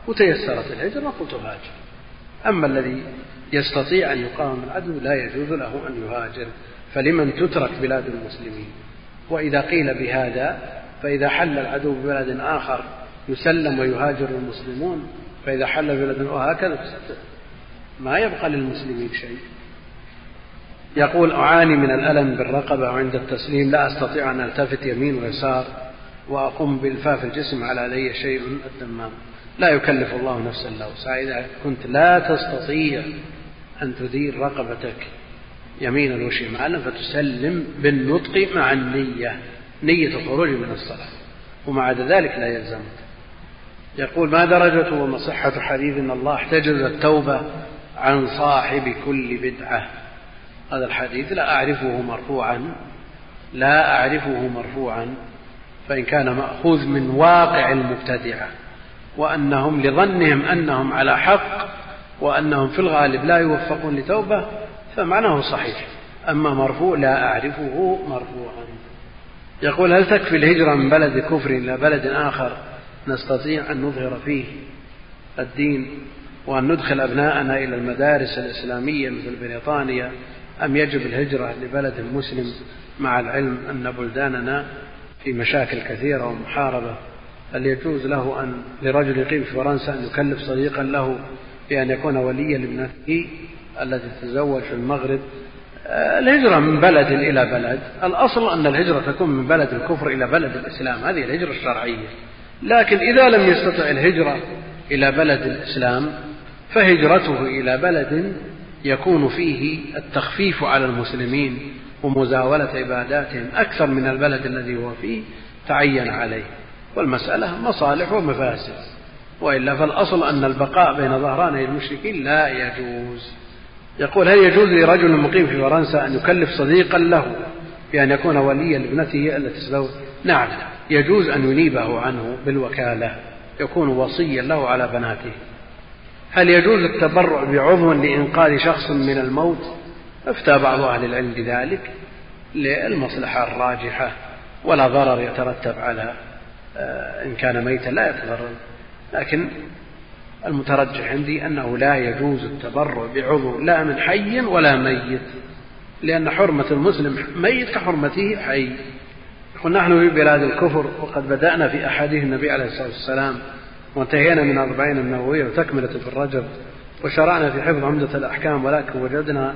وتيسرت الهجرة قلت هاجر. أما الذي يستطيع أن يقاوم العدو لا يجوز له أن يهاجر، فلمن تترك بلاد المسلمين. وإذا قيل بهذا فإذا حل العدو ببلد آخر يسلم ويهاجر المسلمون، فإذا حل ببلد وهكذا ما يبقى للمسلمين شيء. يقول أعاني من الألم بالرقبة عند التسليم، لا أستطيع أن ألتفت يمين ويسار وأقوم بإلفاف الجسم على لي شيء الدمام. لا يكلف الله نفسا إلا وسعها. إذا كنت لا تستطيع أن تدير رقبتك يمينا وشمالا فتسلم بالنطق مع النية، نية الخروج من الصلاة، ومع ذلك لا يلزمك. يقول ما درجة ومصحة حديث إن الله احتجز التوبة عن صاحب كل بدعة؟ هذا الحديث لا أعرفه مرفوعا لا أعرفه مرفوعا فإن كان مأخوذ من واقع المبتدعة وأنهم لظنهم أنهم على حق وأنهم في الغالب لا يوفقون لتوبة فمعناه صحيح، أما مرفوع لا أعرفه مرفوعا. يقول هل تكفي الهجرة من بلد كفر إلى بلد آخر نستطيع أن نظهر فيه الدين وأن ندخل أبناءنا إلى المدارس الإسلامية مثل بريطانيا، أم يجب الهجرة لبلد مسلم مع العلم أن بلداننا في مشاكل كثيرة ومحاربة؟ هل يجوز له أن لرجل يقيم في فرنسا أن يكلف صديقا له بأن يكون وليا لابنته التي تتزوج في المغرب؟ الهجرة من بلد إلى بلد، الأصل أن الهجرة تكون من بلد الكفر إلى بلد الإسلام، هذه الهجرة الشرعية. لكن إذا لم يستطع الهجرة إلى بلد الإسلام فهجرته إلى بلد يكون فيه التخفيف على المسلمين ومزاولة عباداتهم أكثر من البلد الذي هو فيه تعين عليه، والمسألة مصالح ومفاسد، وإلا فالأصل أن البقاء بين ظهراني المشركين لا يجوز. يقول هل يجوز لرجل مقيم في فرنسا أن يكلف صديقا له بأن يكون وليا لابنته التي تزوج؟ نعم، يجوز أن ينيبه عنه بالوكالة، يكون وصيا له على بناته. هل يجوز التبرع بعضو لإنقاذ شخص من الموت؟ افتى بعض أهل العلم بذلك للمصلحة الراجحة، ولا ضرر يترتب على إن كان ميتا لا يتضرر، لكن المترجح عندي أنه لا يجوز التبرع بعضو لا من حي ولا ميت، لأن حرمة المسلم ميت كحرمته حي. قلنا نحن في بلاد الكفر وقد بدأنا في أحاديث النبي عليه الصلاة والسلام وانتهينا من أربعين النووية وتكملة في الرجب وشرعنا في حفظ عمدة الأحكام، ولكن وجدنا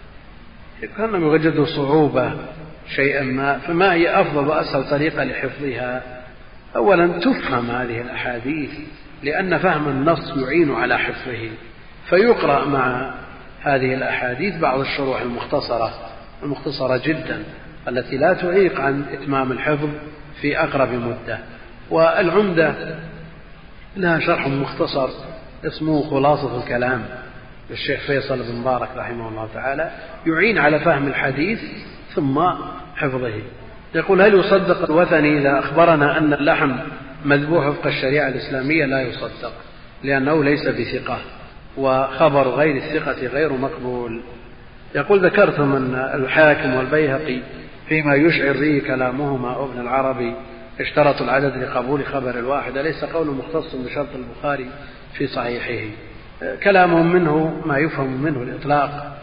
كأنهم يوجدوا صعوبة شيئا ما، فما هي أفضل وأسهل طريقة لحفظها؟ أولا تفهم هذه الأحاديث لأن فهم النص يعين على حفظه، فيقرأ مع هذه الأحاديث بعض الشروح المختصرة المختصرة جدا التي لا تعيق عن إتمام الحفظ في أقرب مدة. والعمدة لها شرح مختصر اسمه خلاصة الكلام للشيخ فيصل بن مبارك رحمه الله تعالى، يعين على فهم الحديث ثم حفظه. يقول هل يصدق الوثني إذا أخبرنا أن اللحم مذبوح وفق الشريعة الإسلامية؟ لا يصدق، لأنه ليس بثقة، وخبر غير الثقة غير مقبول. يقول ذكرتم أن الحاكم والبيهقي فيما يشعر به كلامهما وابن العربي اشترطوا العدد لقبول خبر الواحد، ليس قول مختص بشرط البخاري في صحيحه. كلامهم منه ما يفهم منه الإطلاق،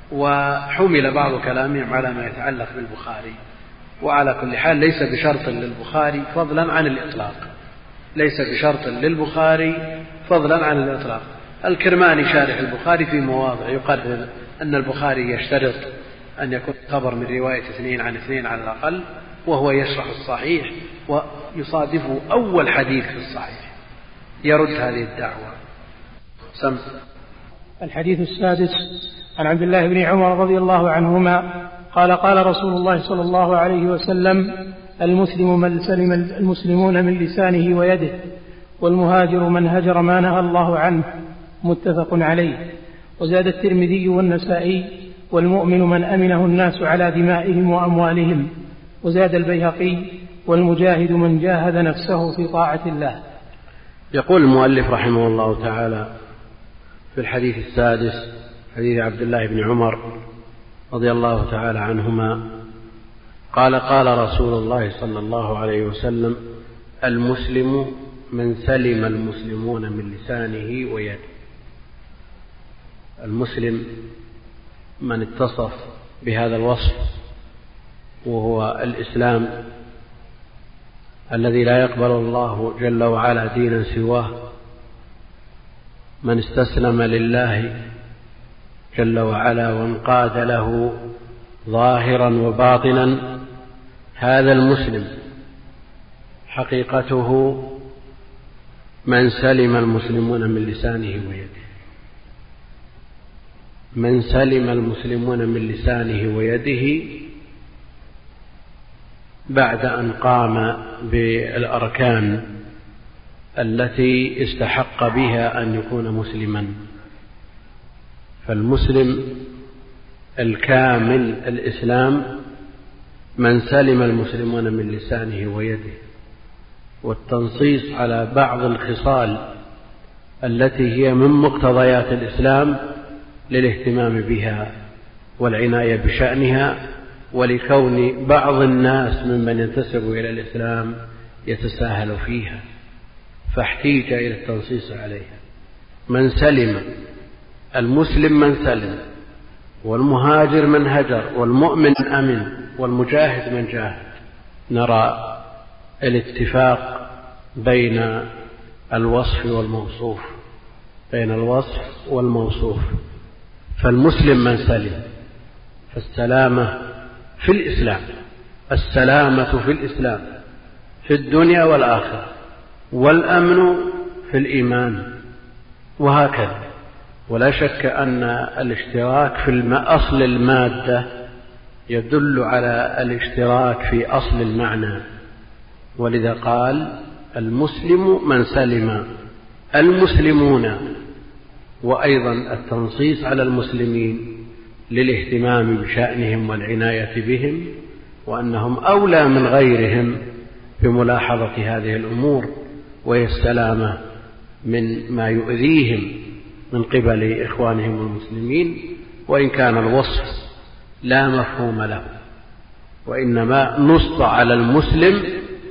وحمل بعض كلامهم على ما يتعلق بالبخاري، وعلى كل حال ليس بشرط للبخاري فضلا عن الإطلاق، ليس بشرط للبخاري فضلا عن الإطلاق. الكرماني شارح البخاري في مواضع يقرر أن البخاري يشترط أن يكون خبر من رواية اثنين عن اثنين على الأقل، وهو يشرح الصحيح ويصادفه أول حديث في الصحيح يرد هذه الدعوة. سم. الحديث السادس عن عبد الله بن عمر رضي الله عنهما قال قال رسول الله صلى الله عليه وسلم المسلم من سلم المسلمون من لسانه ويده، والمهاجر من هجر ما نهى الله عنه، متفق عليه. وزاد الترمذي والنسائي والمؤمن من أمنه الناس على دمائهم وأموالهم. وزاد البيهقي والمجاهد من جاهد نفسه في طاعة الله. يقول المؤلف رحمه الله تعالى في الحديث السادس حديث عبد الله بن عمر رضي الله تعالى عنهما قال قال رسول الله صلى الله عليه وسلم المسلم من سلم المسلمون من لسانه ويده. المسلم من اتصف بهذا الوصف، وهو الإسلام الذي لا يقبل الله جل وعلا دينا سواه، من استسلم لله جل وعلا وانقاد له ظاهرا وباطنا، هذا المسلم حقيقته من سلم المسلمون من لسانه ويده. من سلم المسلمون من لسانه ويده بعد أن قام بالأركان التي استحق بها أن يكون مسلما. فالمسلم الكامل الإسلام من سلم المسلمون من لسانه ويده. والتنصيص على بعض الخصال التي هي من مقتضيات الإسلام للاهتمام بها والعناية بشأنها، ولكون بعض الناس ممن ينتسب إلى الإسلام يتساهل فيها، فاحتيج إلى التنصيص عليها. من سلم، المسلم من سلم، والمهاجر من هجر، والمؤمن أمن، والمجاهد من جاهد. نرى الاتفاق بين الوصف والموصوف، بين الوصف والموصوف. فالمسلم من سلم، فالسلامة في الإسلام، السلامة في الإسلام في الدنيا والآخرة، والأمن في الإيمان، وهكذا. ولا شك أن الاشتراك في أصل المادة يدل على الاشتراك في أصل المعنى، ولذا قال المسلم من سلم المسلمون. وأيضا التنصيص على المسلمين للاهتمام بشأنهم والعناية بهم، وأنهم أولى من غيرهم بملاحظة هذه الأمور، وهي السلامة من ما يؤذيهم من قبل إخوانهم المسلمين، وإن كان الوصف لا مفهوم له، وإنما نص على المسلم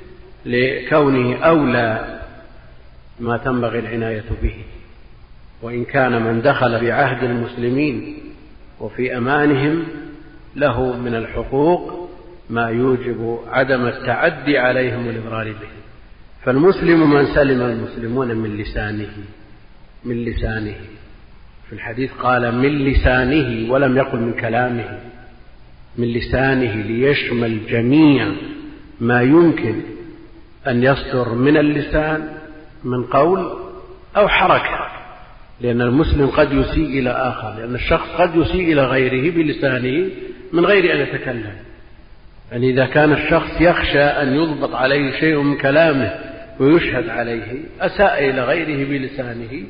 لكونه أولى ما تنبغي العناية به. وإن كان من دخل بعهد المسلمين وفي أمانهم له من الحقوق ما يوجب عدم التعدي عليهم والإضرار بهم. فالمسلم من سلم المسلمون من لسانه، من لسانه. في الحديث قال من لسانه ولم يقل من كلامه، من لسانه ليشمل جميع ما يمكن أن يصدر من اللسان من قول أو حركة، لأن المسلم قد يسيء إلى آخر، لأن الشخص قد يسيء إلى غيره بلسانه من غير أن يتكلم. يعني إذا كان الشخص يخشى أن يضبط عليه شيء من كلامه ويشهد عليه، أساء إلى غيره بلسانه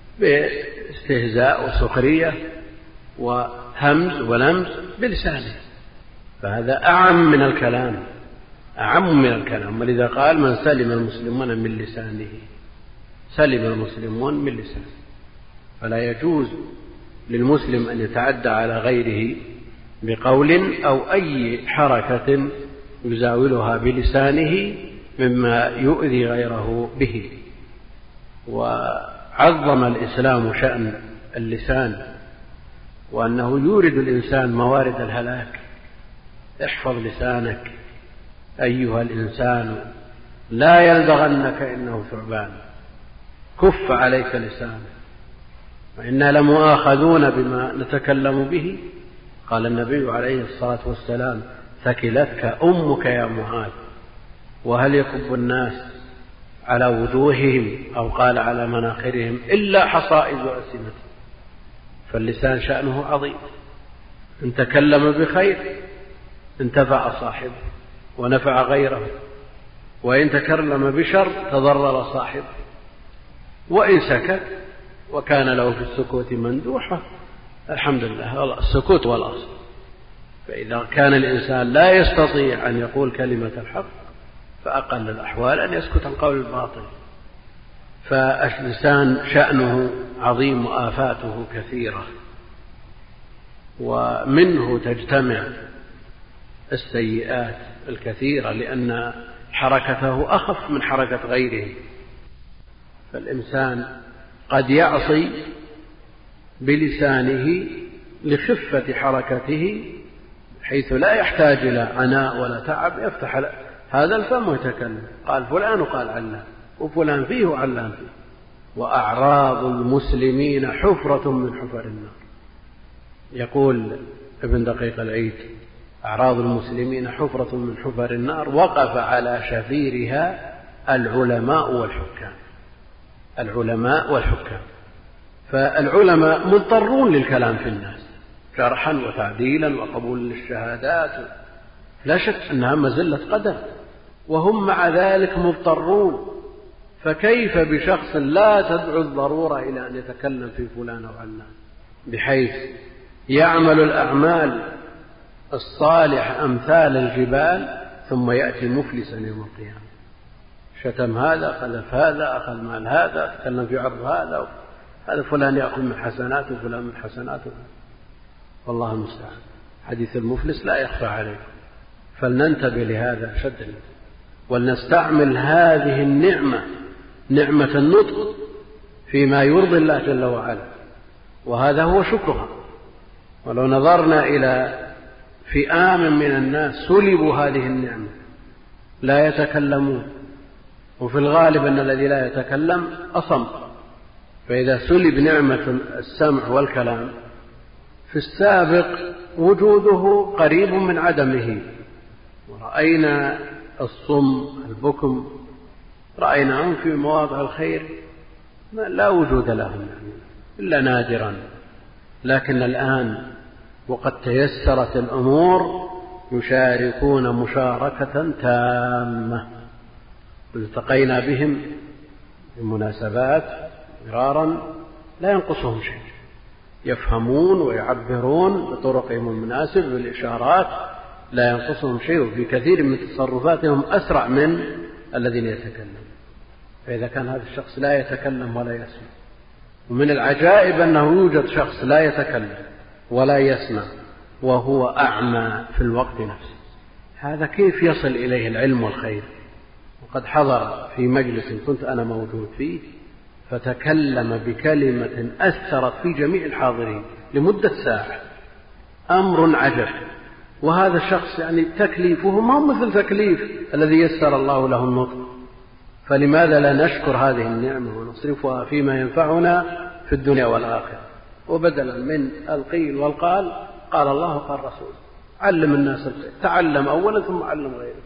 باستهزاء وسخرية وهمز ولمز بلسانه، فهذا أعم من الكلام، أعم من الكلام. ولذا قال من سلم المسلمون من لسانه، سلم المسلمون من لسانه. فلا يجوز للمسلم أن يتعدى على غيره بقول أو أي حركة يزاولها بلسانه مما يؤذي غيره به. وعظم الإسلام شأن اللسان، وأنه يورد الإنسان موارد الهلاك. احفظ لسانك أيها الإنسان لا يلدغنك إنه ثعبان، كف عليك لسانك وإنا لمؤاخذون بما نتكلم به. قال النبي عليه الصلاة والسلام ثكلتك أمك يا معاذ، وهل يكب الناس على وجوههم أو قال على مناخرهم إلا حصائد ألسنتهم. فاللسان شأنه عظيم، إن تكلم بخير انتفع صاحبه ونفع غيره، وإن تكلم بشر تضرر صاحبه، وإن سكت وكان له في السكوت مندوحة الحمد لله، السكوت والأصل. فإذا كان الإنسان لا يستطيع أن يقول كلمة الحق فأقل الأحوال أن يسكت عن قول الباطل. فاللسان شأنه عظيم وآفاته كثيرة، ومنه تجتمع السيئات الكثيرة، لأن حركته أخف من حركة غيره. فالإنسان قد يعصي بلسانه لخفة حركته حيث لا يحتاج إلى عناء ولا تعب، يفتح هذا الفم ويتكلم، قال فلان وقال علان، وفلان فيه وعلان فيه. وأعراض المسلمين حفرة من حفر النار. يقول ابن دقيق العيد: أعراض المسلمين حفرة من حفر النار، وقف على شفيرها العلماء والحكام. العلماء والحكام، فالعلماء مضطرون للكلام في الناس شرحا وتعديلا وقبول للشهادات، لا شك أنها مزلة قدم، وهم مع ذلك مضطرون. فكيف بشخص لا تدعو الضرورة إلى أن يتكلم في فلان أو علان، بحيث يعمل الأعمال الصالحة أمثال الجبال ثم يأتي مفلسا يوم القيامة، شتم هذا، قذف هذا، أخذ مال هذا، تكلم في عرض هذا، هذا فلان يأخذ من حسناته وفلان من حسناته. والله المستعان. حديث المفلس لا يخفى عليكم، فلننتبه لهذا شد، ولنستعمل هذه النعمة، نعمة النطق، فيما يرضي الله جل وعلا، وهذا هو شكرها. ولو نظرنا إلى فئام من الناس سلبوا هذه النعمة لا يتكلمون، وفي الغالب أن الذي لا يتكلم أصم، فإذا سلب نعمة السمع والكلام في السابق وجوده قريب من عدمه. ورأينا الصم البكم رأيناهم في مواضع الخير لا وجود لهم إلا نادرا، لكن الآن وقد تيسرت الأمور يشاركون مشاركة تامة. التقينا بهم في مناسبات مرارا لا ينقصهم شيء، يفهمون ويعبرون بطرقهم المناسب بالإشارات، لا ينقصهم شيء، وفي كثير من تصرفاتهم أسرع من الذين يتكلمون. فإذا كان هذا الشخص لا يتكلم ولا يسمع، ومن العجائب أنه يوجد شخص لا يتكلم ولا يسمع وهو أعمى في الوقت نفسه، هذا كيف يصل إليه العلم والخير؟ وقد حضر في مجلس كنت أنا موجود فيه فتكلم بكلمة أثرت في جميع الحاضرين لمدة ساعة، أمر عجب. وهذا الشخص يعني تكليفه ما هو مثل تكليف الذي يسر الله له النطق، فلماذا لا نشكر هذه النعمة ونصرفها فيما ينفعنا في الدنيا والآخرة؟ وبدلا من القيل والقال قال الله وقال رسول. علم الناس الخير، تعلم أولا ثم علم غيرك،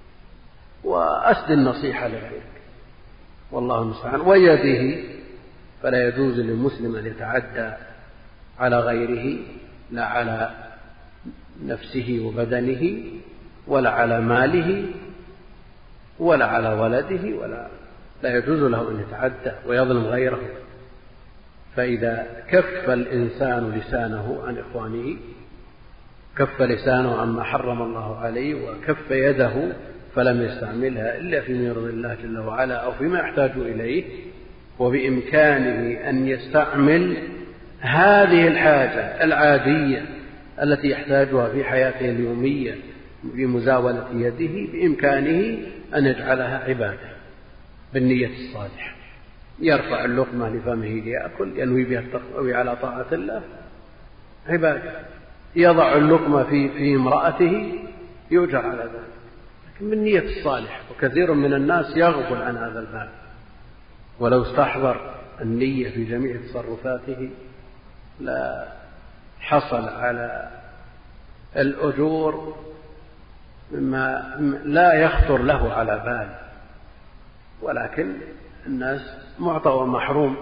وأسد النصيحة لغيرك، والله المستعان. ويده فلا يجوز للمسلم أن يتعدى على غيره، لا على نفسه وبدنه ولا على ماله ولا على ولده، ولا لا يجوز له أن يتعدى ويظلم غيره. فإذا كف الإنسان لسانه عن إخوانه، كف لسانه عما حرم الله عليه، وكف يده فلم يستعملها إلا فيما يرضي الله جل وعلا أو فيما يحتاج إليه، وبإمكانه أن يستعمل هذه الحاجة العادية التي يحتاجها في حياته اليومية بمزاولة يده، بإمكانه أن يجعلها عبادة بالنية الصالحة. يرفع اللقمة لفمه ليأكل ينوي بها التقوي على طاعة الله، عبادة. يضع اللقمة في في امرأته يؤجر على ذلك، لكن بالنية الصالحة. وكثير من الناس يغفل عن هذا الباب، ولو استحضر النية في جميع تصرفاته لا حصل على الأجور مما لا يخطر له على بال. ولكن الناس معطى ومحروم،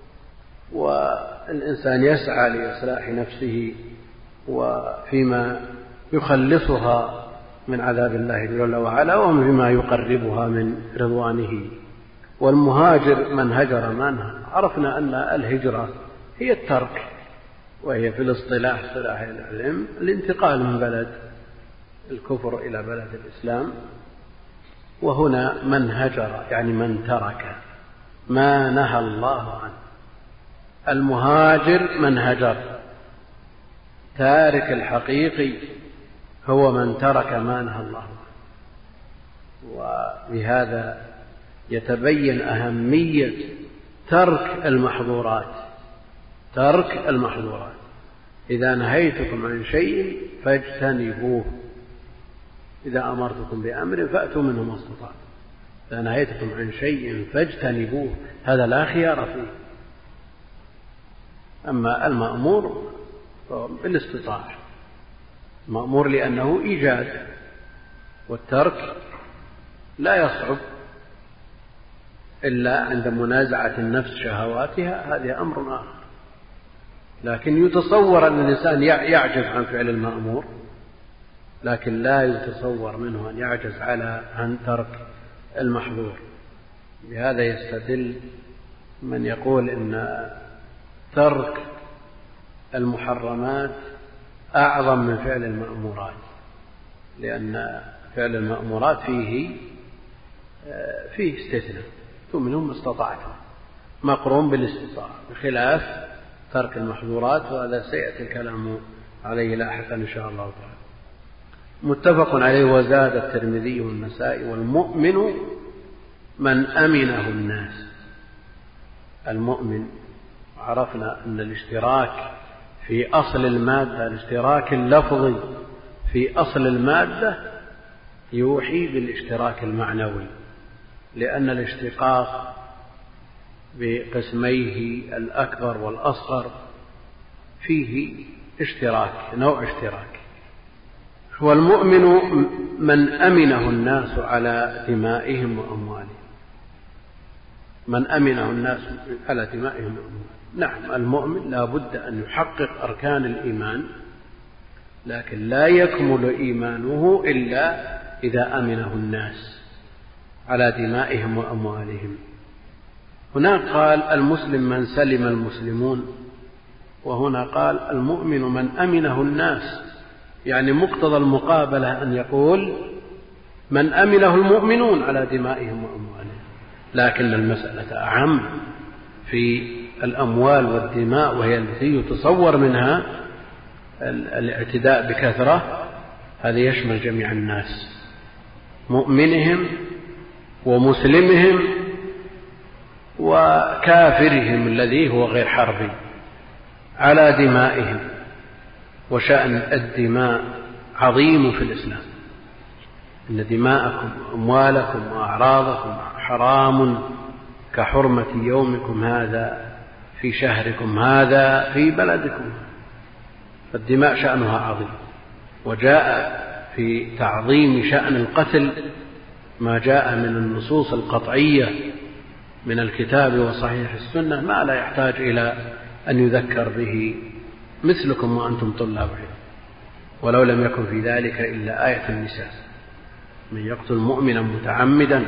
والإنسان يسعى لإصلاح نفسه وفيما يخلصها من عذاب الله جل وعلا وفيما يقربها من رضوانه. والمهاجر من هجر منها، عرفنا أن الهجرة هي الترك، وهي في الاصطلاح اصطلاح العلم الانتقال من بلد الكفر إلى بلد الإسلام. وهنا من هجر يعني من ترك ما نهى الله عنه. المهاجر من هجر، تارك الحقيقي هو من ترك ما نهى الله عنه. وبهذا يتبين أهمية ترك المحظورات ترك المحظورات إذا نهيتكم عن شيء فاجتنبوه، إذا أمرتكم بأمر فأتوا منه ما استطعتم، إذا نهيتكم عن شيء فاجتنبوه، هذا لا خيار فيه. أما المأمور بالاستطاعة، المأمور لأنه إيجاد، والترك لا يصعب إلا عند منازعة النفس شهواتها، هذا أمر آخر. لكن يتصور أن الإنسان يعجز عن فعل المأمور، لكن لا يتصور منه أن يعجز على عن ترك المحظور. بهذا يستدل من يقول إن ترك المحرمات أعظم من فعل المأمورات، لأن فعل المأمورات فيه فيه استثناء، منهم ما استطعتم، مقرون بالاستطاعة، بخلاف ترك المحظورات، وهذا سيأتي الكلام عليه لاحقا إن شاء الله تعالى. متفق عليه. وزاد الترمذي والنسائي: والمؤمن من أمنه الناس. المؤمن عرفنا أن الاشتراك في أصل المادة، الاشتراك اللفظي في أصل المادة يوحي بالاشتراك المعنوي، لأن الاشتقاق بقسميه الأكبر والأصغر فيه اشتراك، نوع اشتراك. والمؤمن من أمنه الناس على دمائهم وأموالهم، من أمنه الناس على دمائهم وأموالهم. نعم، المؤمن لا بد أن يحقق أركان الإيمان، لكن لا يكمل إيمانه إلا إذا أمنه الناس على دمائهم وأموالهم. هناك قال المسلم من سلم المسلمون، وهنا قال المؤمن من أمنه الناس، يعني مقتضى المقابلة أن يقول من أمنه المؤمنون على دمائهم وأموالهم، لكن المسألة أعم في الأموال والدماء، وهي التي يتصور منها الاعتداء بكثرة. هذا يشمل جميع الناس، مؤمنهم ومسلمهم وكافرهم الذي هو غير حربي، على دمائهم. وشأن الدماء عظيم في الإسلام، إن دماءكم وأموالكم وأعراضكم حرام كحرمة يومكم هذا في شهركم هذا في بلدكم. فالدماء شأنها عظيم، وجاء في تعظيم شأن القتل ما جاء من النصوص القطعية من الكتاب وصحيح السنة ما لا يحتاج إلى أن يذكر به مثلكم وأنتم طلاب علم، ولو لم يكن في ذلك إلا آية النساء: من يقتل مؤمنا متعمدا.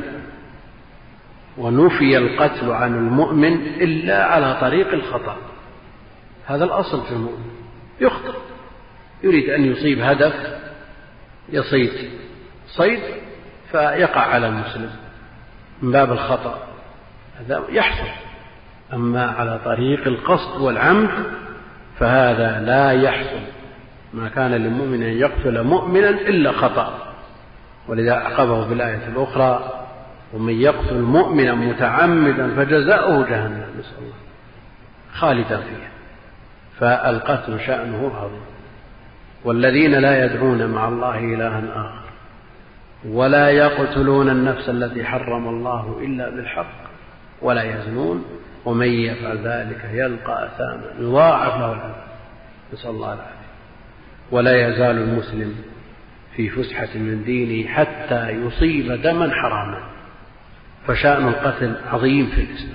ونفي القتل عن المؤمن إلا على طريق الخطأ، هذا الأصل في المؤمن، يخطئ، يريد أن يصيب هدف، يصيد صيد فيقع على المسلم من باب الخطأ، هذا يحصل. أما على طريق القصد والعمد فهذا لا يحصل. ما كان للمؤمن أن يقتل مؤمنا إلا خطأ، ولذا عقبه بالآية الأخرى: ومن يقتل مؤمنا متعمدا فجزاؤه جهنم، نسأل الله، خالدا فيها. فالقتل شأنه عظيم. والذين لا يدعون مع الله إلها آخر ولا يقتلون النفس التي حرم الله إلا بالحق ولا يزنون ومن يفعل ذلك يلقى أثاما يضاعف له العذاب، نسأل الله العافية. ولا يزال المسلم في فسحة من دينه حتى يصيب دما حراما. فشأن القتل عظيم في الإسلام،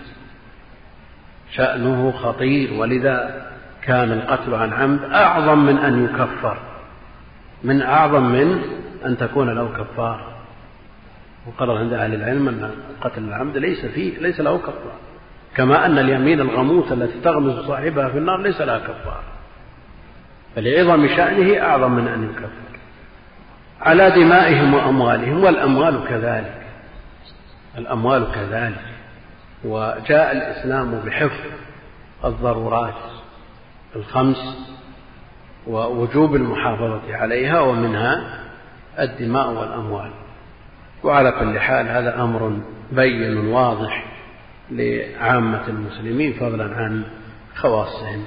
شأنه خطير، ولذا كان القتل عن عمد أعظم من أن يكفر، من أعظم من أن تكون له كفارة. وقرر عند أهل العلم أن قتل العمد ليس فيه ليس له كفارة، كما أن اليمين الغموس التي تغمز صاحبها في النار ليس لها كفارة، فلعظم شأنه أعظم من أن يكفر. على دمائهم وأموالهم، والأموال كذلك، الأموال كذلك. وجاء الإسلام بحفظ الضرورات الخمس ووجوب المحافظة عليها، ومنها الدماء والأموال. وعلى كل حال هذا أمر بين واضح لعامة المسلمين فضلا عن خواصهم.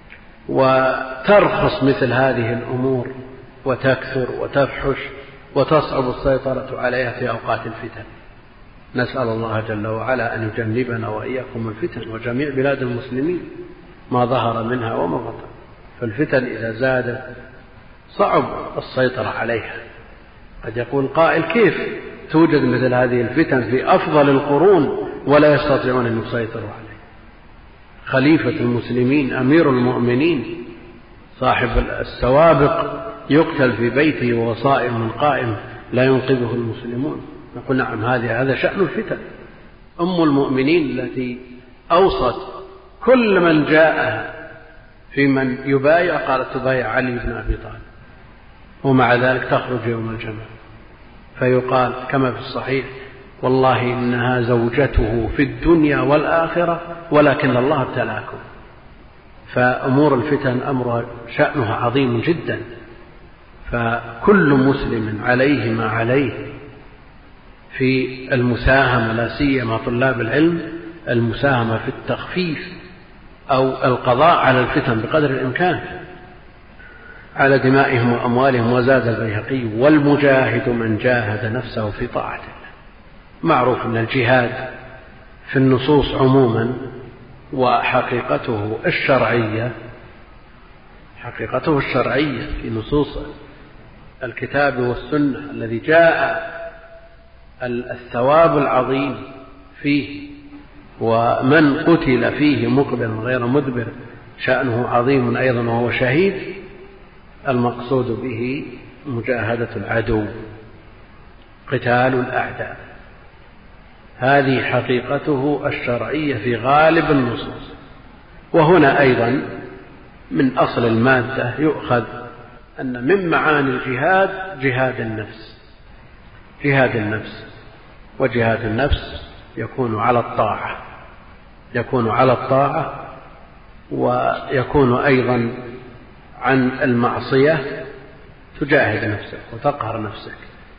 وترخص مثل هذه الأمور وتكثر وتفحش وتصعب السيطرة عليها في أوقات الفتن. نسأل الله جل وعلا أن يجنبنا وإياكم الفتن وجميع بلاد المسلمين ما ظهر منها وما بطن. فالفتن إذا زادت صعب السيطرة عليها. قد يقول قائل كيف توجد مثل هذه الفتن في أفضل القرون ولا يستطيعون أن يسيطروا عليه؟ خليفة المسلمين أمير المؤمنين صاحب السوابق يقتل في بيته وهو صائم قائم لا ينقذه المسلمون. نقول نعم، هذا هذا شأن الفتن. أم المؤمنين التي أوصت كل من جاءها في من يبايع قالت تبايع علي بن أبي طالب، ومع ذلك تخرج يوم الجمعة فيقال كما في الصحيح والله إنها زوجته في الدنيا والآخرة ولكن الله ابتلاكم. فأمور الفتن أمرها شأنها عظيم جدا، فكل مسلم عليه ما عليه في المساهمة، لا سيما طلاب العلم، المساهمة في التخفيف أو القضاء على الفتن بقدر الإمكان على دمائهم وأموالهم. وزاد البيهقي والمجاهد من جاهد نفسه في طاعة الله. معروف أن الجهاد في النصوص عموما وحقيقته الشرعية حقيقته الشرعية في نصوص الكتاب والسنة الذي جاء الثواب العظيم فيه، ومن قتل فيه مقبل غير مدبر شأنه عظيم أيضا وهو شهيد. المقصود به مجاهدة العدو، قتال الأعداء، هذه حقيقته الشرعية في غالب النصوص. وهنا أيضا من أصل المادة يؤخذ أن من معاني الجهاد جهاد النفس جهاد النفس وجهاد النفس يكون على الطاعة يكون على الطاعة ويكون أيضا عن المعصية، تجاهد نفسك وتقهر نفسك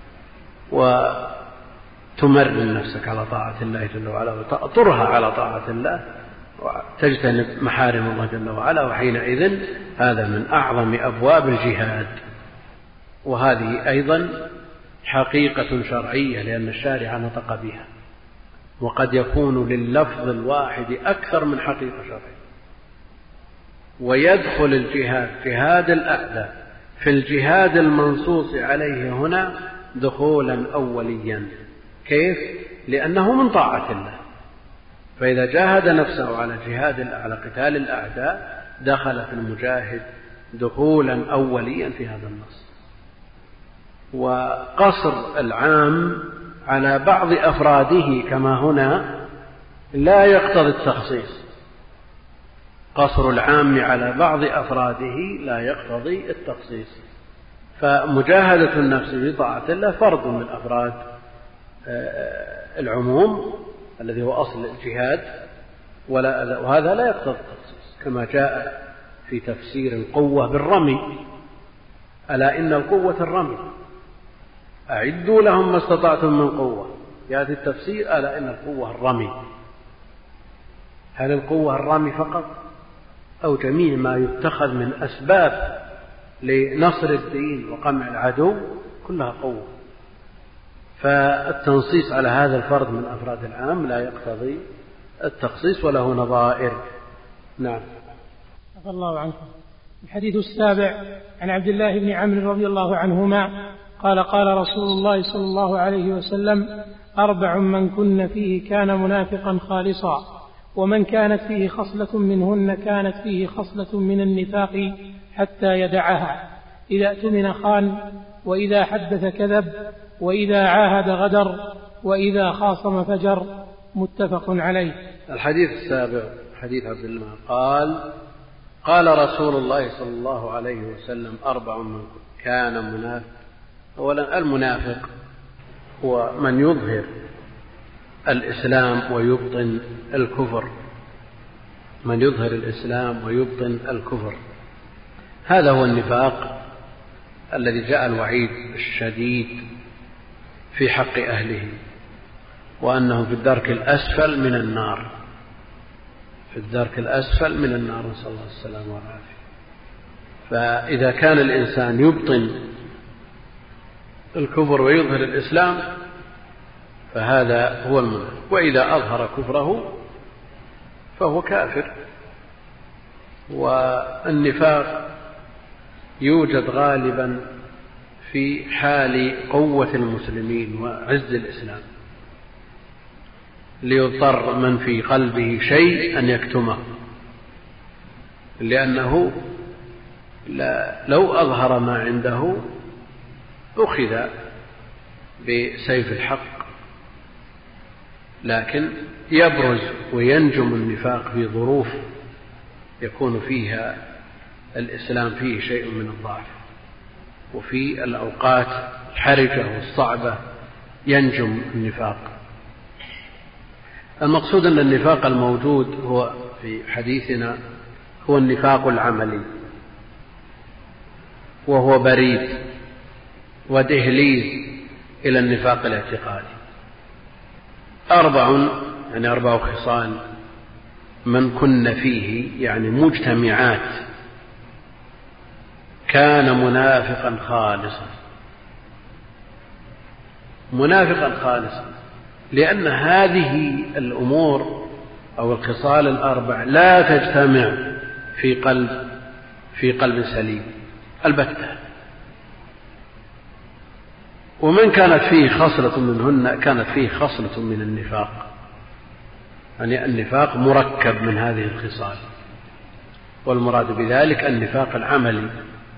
وتمرن نفسك على طاعة الله جل وعلا وتأطرها على طاعة الله وتجتنب محارم الله جل وعلا. وحينئذ هذا من أعظم أبواب الجهاد. وهذه أيضا حقيقة شرعية لأن الشارع نطق بها، وقد يكون لللفظ الواحد أكثر من حقيقة شرعية. ويدخل الجهاد جهاد الأعداء في الجهاد المنصوص عليه هنا دخولا أوليا. كيف؟ لأنه من طاعة الله، فإذا جاهد نفسه على جهاد على قتال الأعداء دخل في المجاهد دخولا أوليا في هذا النص. وقصر العام على بعض أفراده كما هنا لا يقتضي التخصيص. قصر العام على بعض أفراده لا يقتضي التخصيص. فمجاهدة النفس بطاعة الله فرض من أفراد العموم الذي هو أصل الجهاد، وهذا لا يقتضي التخصيص كما جاء في تفسير القوة بالرمي: ألا إن القوة الرمي، أعدوا لهم ما استطعتم من قوة. يأتي التفسير: ألا إن القوة الرمي. هل القوة الرمي فقط أو جميع ما يتخذ من أسباب لنصر الدين وقمع العدو كلها قوة؟ فالتنصيص على هذا الفرد من أفراد العام لا يقتضي التخصيص وله نظائر. نعم. عفى الله عنكم. الحديث السابع عن عبد الله بن عمرو رضي الله عنهما قال: قال رسول الله صلى الله عليه وسلم: أربع من كن فيه كان منافقا خالصا، ومن كانت فيه خصلة منهن كانت فيه خصلة من النفاق حتى يدعها: إذا اؤتمن خان، وإذا حدث كذب، وإذا عاهد غدر، وإذا خاصم فجر. متفق عليه. الحديث السابع حديث عبد الله قال: قال رسول الله صلى الله عليه وسلم: أربع من كان منافق. أولا، المنافق هو من يظهر الإسلام ويبطن الكفر من يظهر الإسلام ويبطن الكفر هذا هو النفاق الذي جاء الوعيد الشديد في حق أهله. وأنهم في الدرك الأسفل من النار، في الدرك الأسفل من النار، نسأل الله السلامة والعافية. فإذا كان الإنسان يبطن الكفر ويظهر الإسلام فهذا هو المنافق، وإذا أظهر كفره فهو كافر. والنفاق يوجد غالبا في حال قوة المسلمين وعز الإسلام، ليضطر من في قلبه شيء أن يكتمه، لأنه لو أظهر ما عنده أخذ بسيف الحق، لكن يبرز وينجم النفاق في ظروف يكون فيها الإسلام فيه شيء من الضعف، وفي الأوقات الحرجة والصعبة ينجم النفاق. المقصود أن النفاق الموجود هو في حديثنا هو النفاق العملي، وهو بريد ودهليز إلى النفاق الاعتقادي. أربع يعني أربع خصال من كن فيه يعني مجتمعات كان منافقا خالصا، منافقا خالصا، لأن هذه الأمور أو الخصال الأربع لا تجتمع في قلب في قلب سليم البتة. ومن كانت فيه خصلة منهن كانت فيه خصلة من النفاق، يعني النفاق مركب من هذه الخصال، والمراد بذلك النفاق العملي،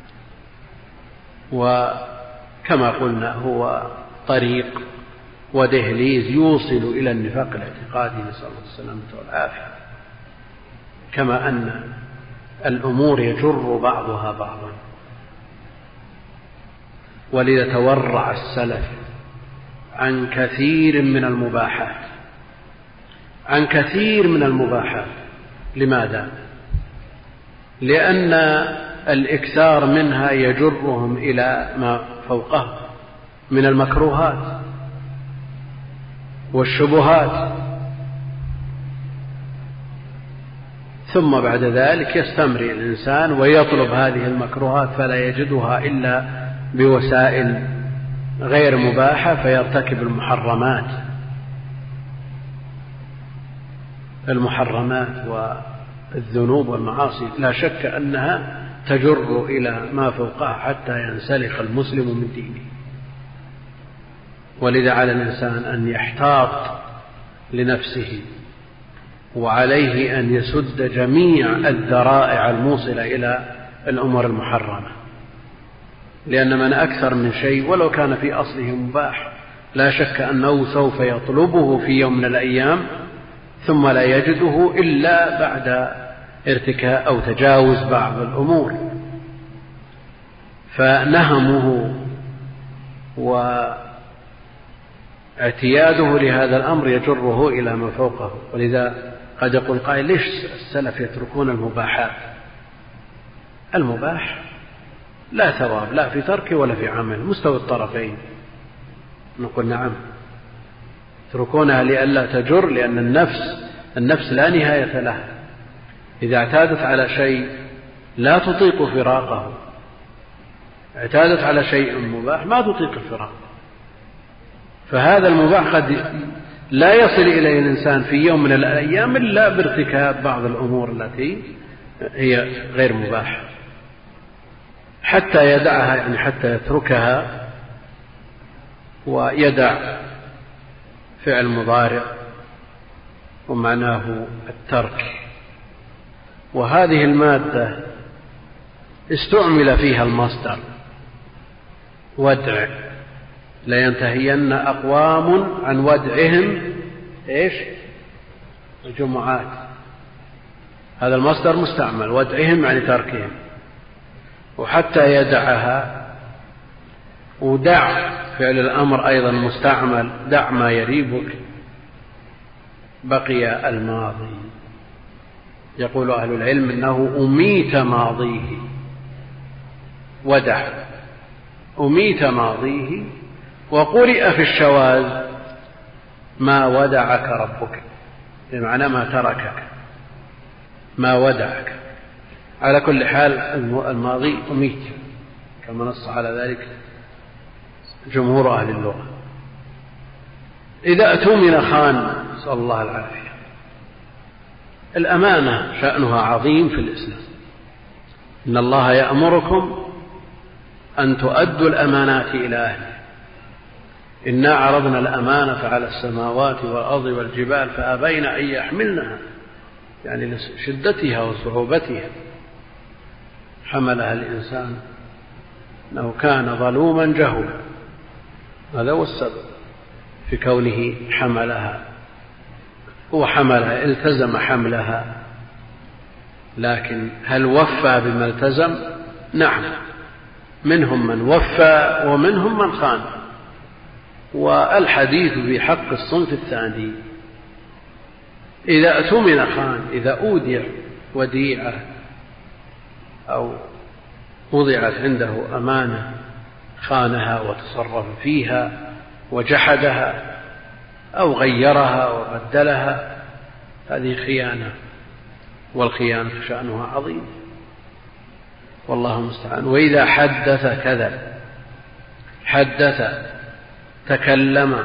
وكما قلنا هو طريق ودهليز يوصل إلى النفاق الاعتقادي، نسأل الله السلامة والعافية. كما أن الأمور يجر بعضها بعضا، ولذا تورع السلف عن كثير من المباحات، عن كثير من المباحات. لماذا؟ لأن الإكثار منها يجرهم إلى ما فوقه من المكروهات والشبهات، ثم بعد ذلك يستمر الإنسان ويطلب هذه المكروهات فلا يجدها إلا بوسائل غير مباحة، فيرتكب المحرمات المحرمات والذنوب والمعاصي. لا شك أنها تجر إلى ما فوقها حتى ينسلخ المسلم من دينه. ولذا على الإنسان أن يحتاط لنفسه، وعليه أن يسد جميع الذرائع الموصلة إلى الأمور المحرمة، لأن من أكثر من شيء ولو كان في أصله مباح لا شك أنه سوف يطلبه في يوم من الأيام ثم لا يجده إلا بعد ارتكاء أو تجاوز بعض الأمور. فنهمه واعتياده لهذا الأمر يجره إلى ما فوقه. ولذا قد يقول قائل: ليش السلف يتركون المباحات؟ المباح لا ثواب لا في تركه ولا في عمل، مستوى الطرفين. نقول نعم، يتركونها لئلا تجر، لأن النفس النفس لا نهاية لها، إذا اعتادت على شيء لا تطيق فراقه، اعتادت على شيء مباح ما تطيق الفراق. فهذا المباح قد لا يصل إليه الإنسان في يوم من الأيام إلا بارتكاب بعض الأمور التي هي غير مباحة، حتى يدعها، يعني حتى يتركها ويدع فعل مضارع ومعناه الترك. وهذه المادة استعمل فيها المصدر ودع، لينتهين أقوام عن ودعهم إيش؟ الجمعات. هذا المصدر مستعمل، ودعهم يعني تركهم، وحتى يدعها. ودع فعل الأمر أيضا مستعمل، دع ما يريبك. بقي الماضي، يقول أهل العلم إنه أميت ماضيه، ودع أميت ماضيه. وقرئ في الشواذ ما ودعك ربك، بمعنى ما تركك، ما ودعك. على كل حال الماضي أميت كما نص على ذلك جمهور أهل اللغة. إذا أتمن خان، نسأل الله العافية. الأمانة شأنها عظيم في الإسلام، إن الله يأمركم أن تؤدوا الأمانات إلى أهلها. إنا عرضنا الأمانة على السماوات والأرض والجبال فأبين أن يحملنها، يعني لشدتها وصعوبتها. حملها الإنسان أنه كان ظلوما جهولا، هذا هو السبب في كونه حملها. هو حملها، التزم حملها، لكن هل وفى بما التزم؟ نعم، منهم من وفى ومنهم من خان. والحديث في حق الصنف الثاني، إذا أتمن خان، إذا أودع وديعة أو وضعت عنده أمانة خانها وتصرف فيها وجحدها أو غيرها وبدلها، هذه خيانة، والخيانة شأنها عظيم والله المستعان. وإذا حدث كذب، حدث تكلم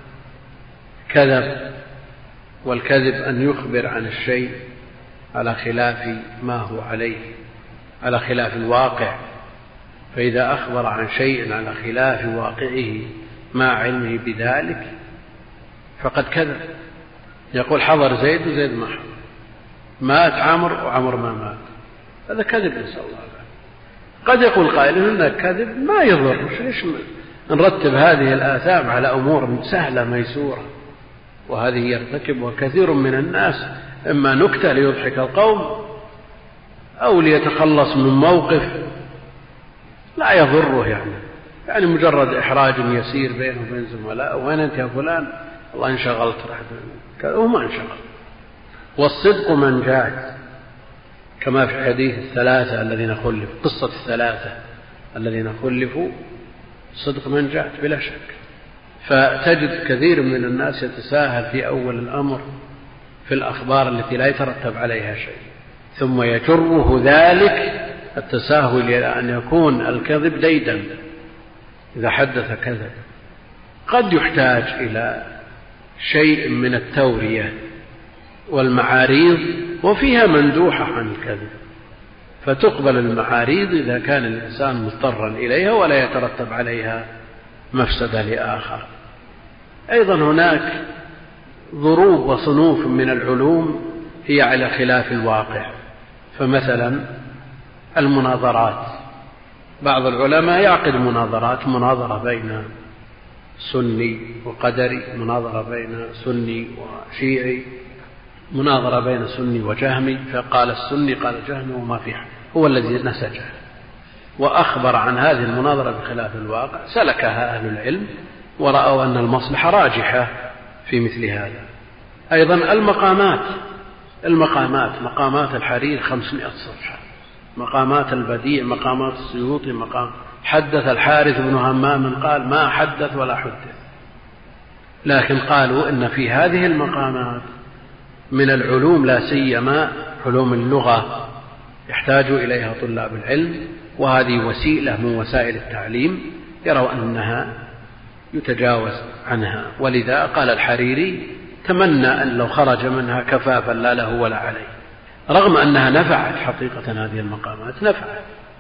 كذب، والكذب أن يخبر عن الشيء على خلاف ما هو عليه، على خلاف الواقع. فإذا أخبر عن شيء على خلاف واقعه مع علمه بذلك فقد كذب. يقول حضر زيد وزيد ما حضر، مات عمر وعمر ما مات، هذا كذب نسأل الله العافية. قد يقول قائل إن كذب ما يضر، ليش نرتب هذه الآثام على أمور سهلة ميسورة؟ وهذه يرتكبها كثير من الناس، إما نكتة ليضحك القوم أو ليتخلص من موقف لا يضره، يعني يعني مجرد إحراج يسير بينه وبين زملاء، وين أنت يا فلان؟ والله انشغلت، وما انشغل. والصدق منجاة، كما في حديث الثلاثة الذين خلفوا، قصة الثلاثة الذين خلفوا، صدق منجاة بلا شك. فتجد كثير من الناس يتساهل في أول الأمر في الأخبار التي لا يترتب عليها شيء، ثم يجره ذلك التساهل إلى أن يكون الكذب ديدا. إذا حدث كذب، قد يحتاج إلى شيء من التورية والمعاريض، وفيها مندوحة عن الكذب، فتقبل المعاريض إذا كان الإنسان مضطرا إليها ولا يترتب عليها مفسدة لآخر. أيضا هناك ضروب وصنوف من العلوم هي على خلاف الواقع، فمثلا المناظرات، بعض العلماء يعقد مناظرات، مناظرة بين سني وقدري، مناظرة بين سني وشيعي، مناظرة بين سني وجهمي، فقال السني قال الجهمي وما فيها، هو الذي نسجه وأخبر عن هذه المناظرة بخلاف الواقع، سلكها أهل العلم ورأوا أن المصلحة راجحة في مثل هذا. أيضا المقامات، المقامات مقامات الحرير خمسمائة صفحة، مقامات البديع، مقامات السيوطي، مقام حدث الحارث بن همام قال ما حدث ولا حدث، لكن قالوا إن في هذه المقامات من العلوم لا سيما علوم اللغة يحتاج إليها طلاب العلم، وهذه وسيلة من وسائل التعليم يروا أنها يتجاوز عنها. ولذا قال الحريري تمنى أن لو خرج منها كفافا لا له ولا عليه، رغم أنها نفعت حقيقة، هذه المقامات نفعت.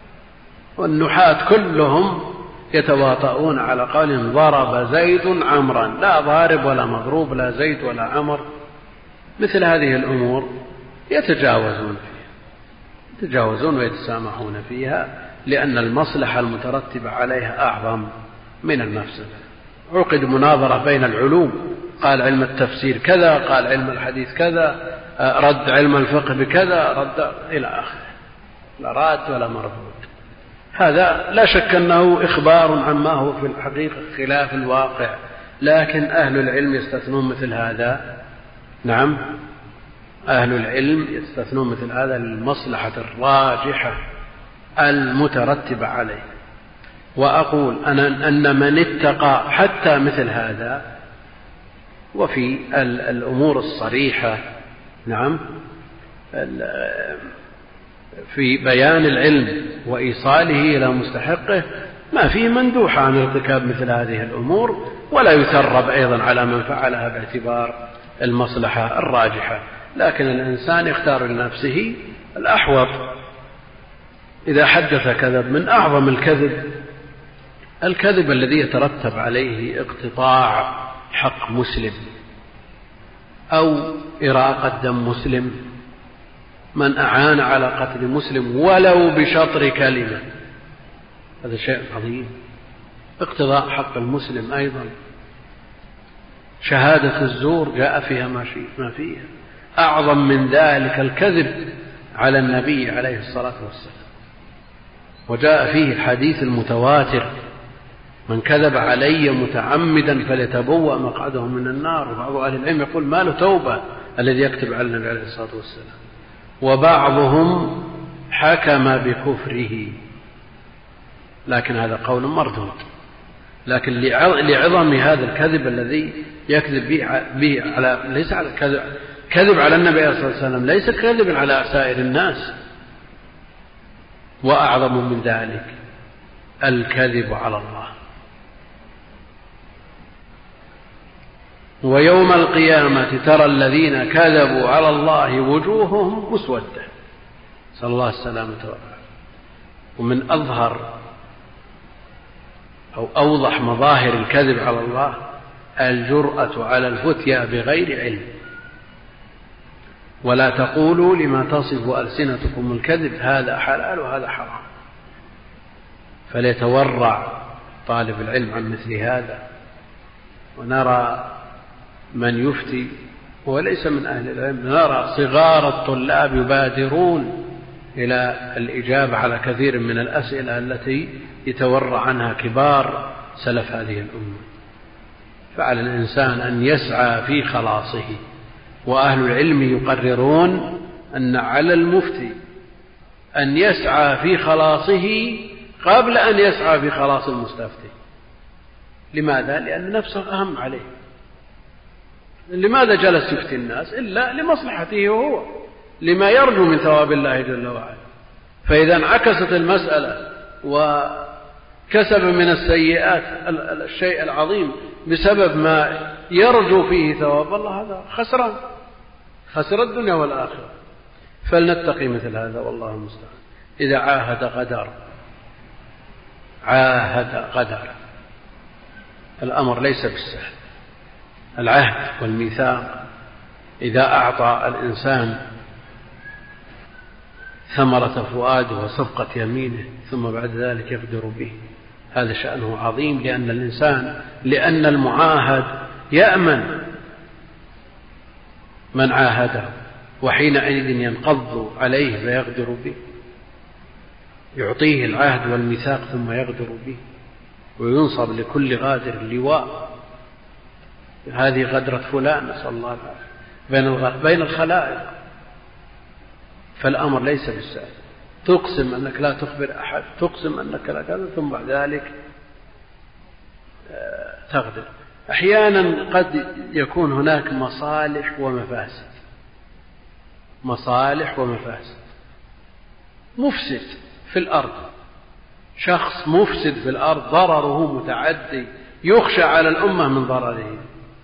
والنحاة كلهم يتواطؤون على قول ضرب زيد عمرا، لا ضارب ولا مضروب، لا زيد ولا عمر. مثل هذه الأمور يتجاوزون فيها، يتجاوزون ويتسامحون فيها، لأن المصلحة المترتبة عليها أعظم من المفسدة. عقد مناظرة بين العلوم، قال علم التفسير كذا، قال علم الحديث كذا، رد علم الفقه بكذا، رد إلى آخره، لا راد ولا مرفوض. هذا لا شك أنه إخبار عما هو في الحقيقة خلاف الواقع، لكن أهل العلم يستثنون مثل هذا. نعم، أهل العلم يستثنون مثل هذا للمصلحة الراجحة المترتبة عليه. وأقول أنا أن من اتقى حتى مثل هذا وفي الأمور الصريحة نعم في بيان العلم وإيصاله إلى مستحقه ما فيه مندوحة عن ارتكاب مثل هذه الأمور، ولا يثرب أيضا على من فعلها باعتبار المصلحة الراجحة، لكن الإنسان يختار لنفسه الأحوط. إذا حدث كذب، من أعظم الكذب الكذب الذي يترتب عليه اقتطاع حق مسلم أو إراقة دم مسلم، من أعان على قتل مسلم ولو بشطر كلمة، هذا شيء عظيم. اقتضاء حق المسلم أيضا، شهادة الزور جاء فيها ما فيها. أعظم من ذلك الكذب على النبي عليه الصلاة والسلام، وجاء فيه الحديث المتواتر: من كذب علي متعمدا فليتبوأ مقعده من النار. وبعض أهل العلم يقول ما له توبة الذي يكتب على النبي عليه الصلاة والسلام، وبعضهم حكم بكفره، لكن هذا قول مردود. لكن لعظم هذا الكذب الذي يكذب به على ليس على كذب كذب على النبي عليه الصلاة والسلام ليس كذب على سائر الناس. وأعظم من ذلك الكذب على الله. ويوم القيامة ترى الذين كذبوا على الله وجوههم مسودة، صلى الله السلامة والعافية. ومن أظهر أو أوضح مظاهر الكذب على الله الجرأة على الفتيا بغير علم. ولا تقولوا لما تصف ألسنتكم الكذب هذا حلال وهذا حرام. فليتورع طالب العلم عن مثل هذا. ونرى من يفتي وليس من أهل العلم، نرى صغار الطلاب يبادرون إلى الإجابة على كثير من الأسئلة التي يتورع عنها كبار سلف هذه الأمة. فعلى الإنسان أن يسعى في خلاصه، وأهل العلم يقررون أن على المفتي أن يسعى في خلاصه قبل أن يسعى في خلاص المستفتي. لماذا؟ لأن نفسه أهم عليه. لماذا جلس يفتي الناس؟ إلا لمصلحته هو، لما يرجو من ثواب الله جل وعلا. فإذا انعكست المسألة وكسب من السيئات الشيء العظيم بسبب ما يرجو فيه ثواب الله، هذا خسران، خسر الدنيا والآخرة. فلنتقي مثل هذا والله المستعان. إذا عاهد غدر، عاهد غدر. الأمر ليس بالسهل. العهد والميثاق إذا أعطى الإنسان ثمرة فؤاده وصفقة يمينه ثم بعد ذلك يغدر به، هذا شأنه عظيم. لأن الإنسان لأن المعاهد يأمن من عاهده، وحينئذ ينقض عليه فيغدر به. يعطيه العهد والميثاق ثم يغدر به، وينصب لكل غادر لواء: هذه غدرة فلان، نسأل الله العافية، بين الخلائق. فالأمر ليس بالسهل. تقسم أنك لا تخبر أحد، تقسم أنك لا كذا، ثم بعد ذلك تغدر. أحيانا قد يكون هناك مصالح ومفاسد، مصالح ومفاسد. مفسد في الأرض، شخص مفسد في الأرض ضرره متعدي يخشى على الأمة من ضرره،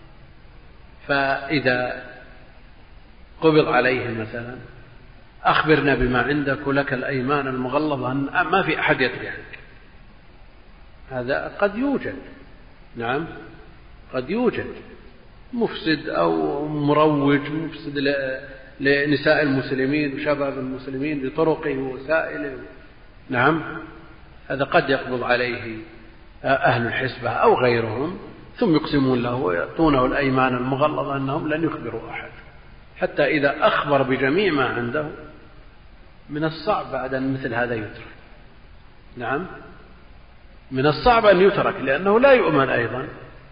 فإذا قبض عليه مثلا: أخبرنا بما عندك ولك الأيمان المغلظة أن ما في أحد يدري عنك. هذا قد يوجد، نعم قد يوجد مفسد أو مروج، مفسد لنساء المسلمين وشباب المسلمين بطرقه ووسائله، نعم هذا قد يقبض عليه أهل الحسبة أو غيرهم، ثم يقسمون له ويعطونه الأيمان المغلظة أنهم لن يخبروا أحد، حتى إذا أخبر بجميع ما عنده من الصعب بعد أن مثل هذا يترك. نعم من الصعب أن يترك لأنه لا يؤمن أيضا.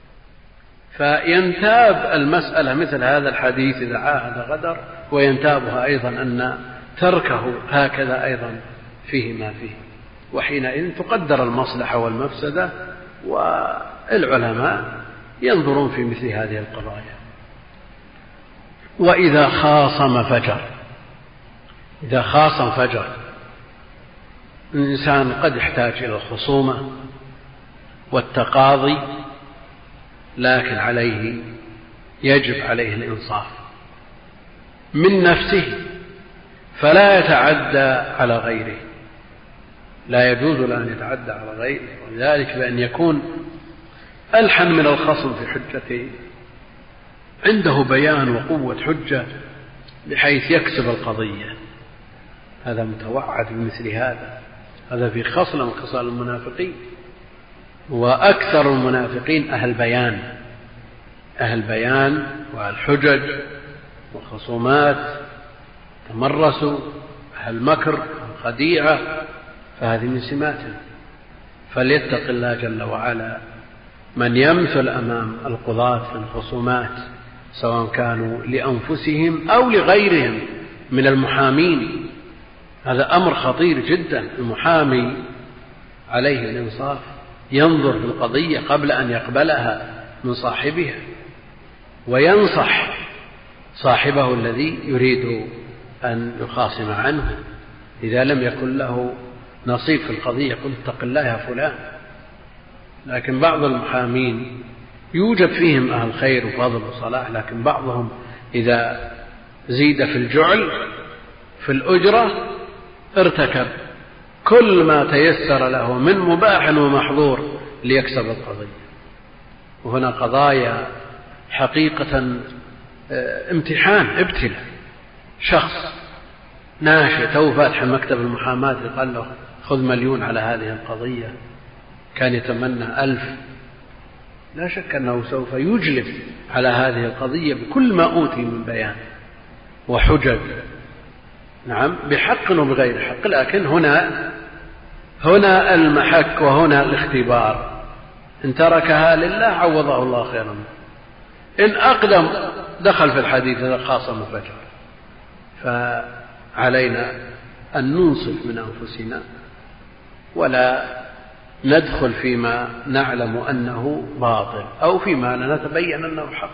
فينتاب المسألة مثل هذا الحديث: إذا عاهد غدر. وينتابها أيضا أن تركه هكذا أيضا فيه ما فيه. وحينئذ تقدر المصلحة والمفسدة، والعلماء ينظرون في مثل هذه القضايا. وإذا خاصم فجر. إذا خاصم فجر. الإنسان قد يحتاج إلى الخصومة والتقاضي، لكن عليه يجب عليه الإنصاف من نفسه، فلا يتعدى على غيره، لا يجوز له أن يتعدى على غيره، وذلك بأن يكون ألحن من الخصم في حجته، عنده بيان وقوة حجة بحيث يكسب القضية. هذا متوعد بمثل هذا. هذا في خصلة من خصال المنافقين، وأكثر المنافقين أهل بيان، أهل بيان وأهل حجج وخصومات، تمرسوا، أهل مكر خديعة، فهذه من سماتهم. فليتق الله جل وعلا من يمثل أمام القضاة في الخصومات، سواء كانوا لأنفسهم أو لغيرهم من المحامين. هذا أمر خطير جدا. المحامي عليه الإنصاف، ينظر في القضية قبل أن يقبلها من صاحبها، وينصح صاحبه الذي يريد أن يخاصم عنه إذا لم يكن له نصيب في القضية، قل اتق الله يا فلان. لكن بعض المحامين يوجد فيهم أهل خير وفضل وصلاح، لكن بعضهم إذا زيد في الجعل في الأجرة ارتكب كل ما تيسر له من مباح ومحظور ليكسب القضية. وهنا قضايا حقيقة امتحان، ابتلاء. شخص ناشئ تو فاتح مكتب المحاماة قال له خذ مليون على هذه القضية، كان يتمنى ألف، لا شك أنه سوف يجلب على هذه القضية بكل ما أوتي من بيان وحجج، نعم، بحق وبغير حق. لكن هنا هنا المحك وهنا الاختبار. إن تركها لله عوضه الله خيرا، إن أقدم دخل في الحديث إذا خاصم فجر. فعلينا أن ننصف من أنفسنا ولا ندخل فيما نعلم أنه باطل أو فيما لا نتبين أنه حق.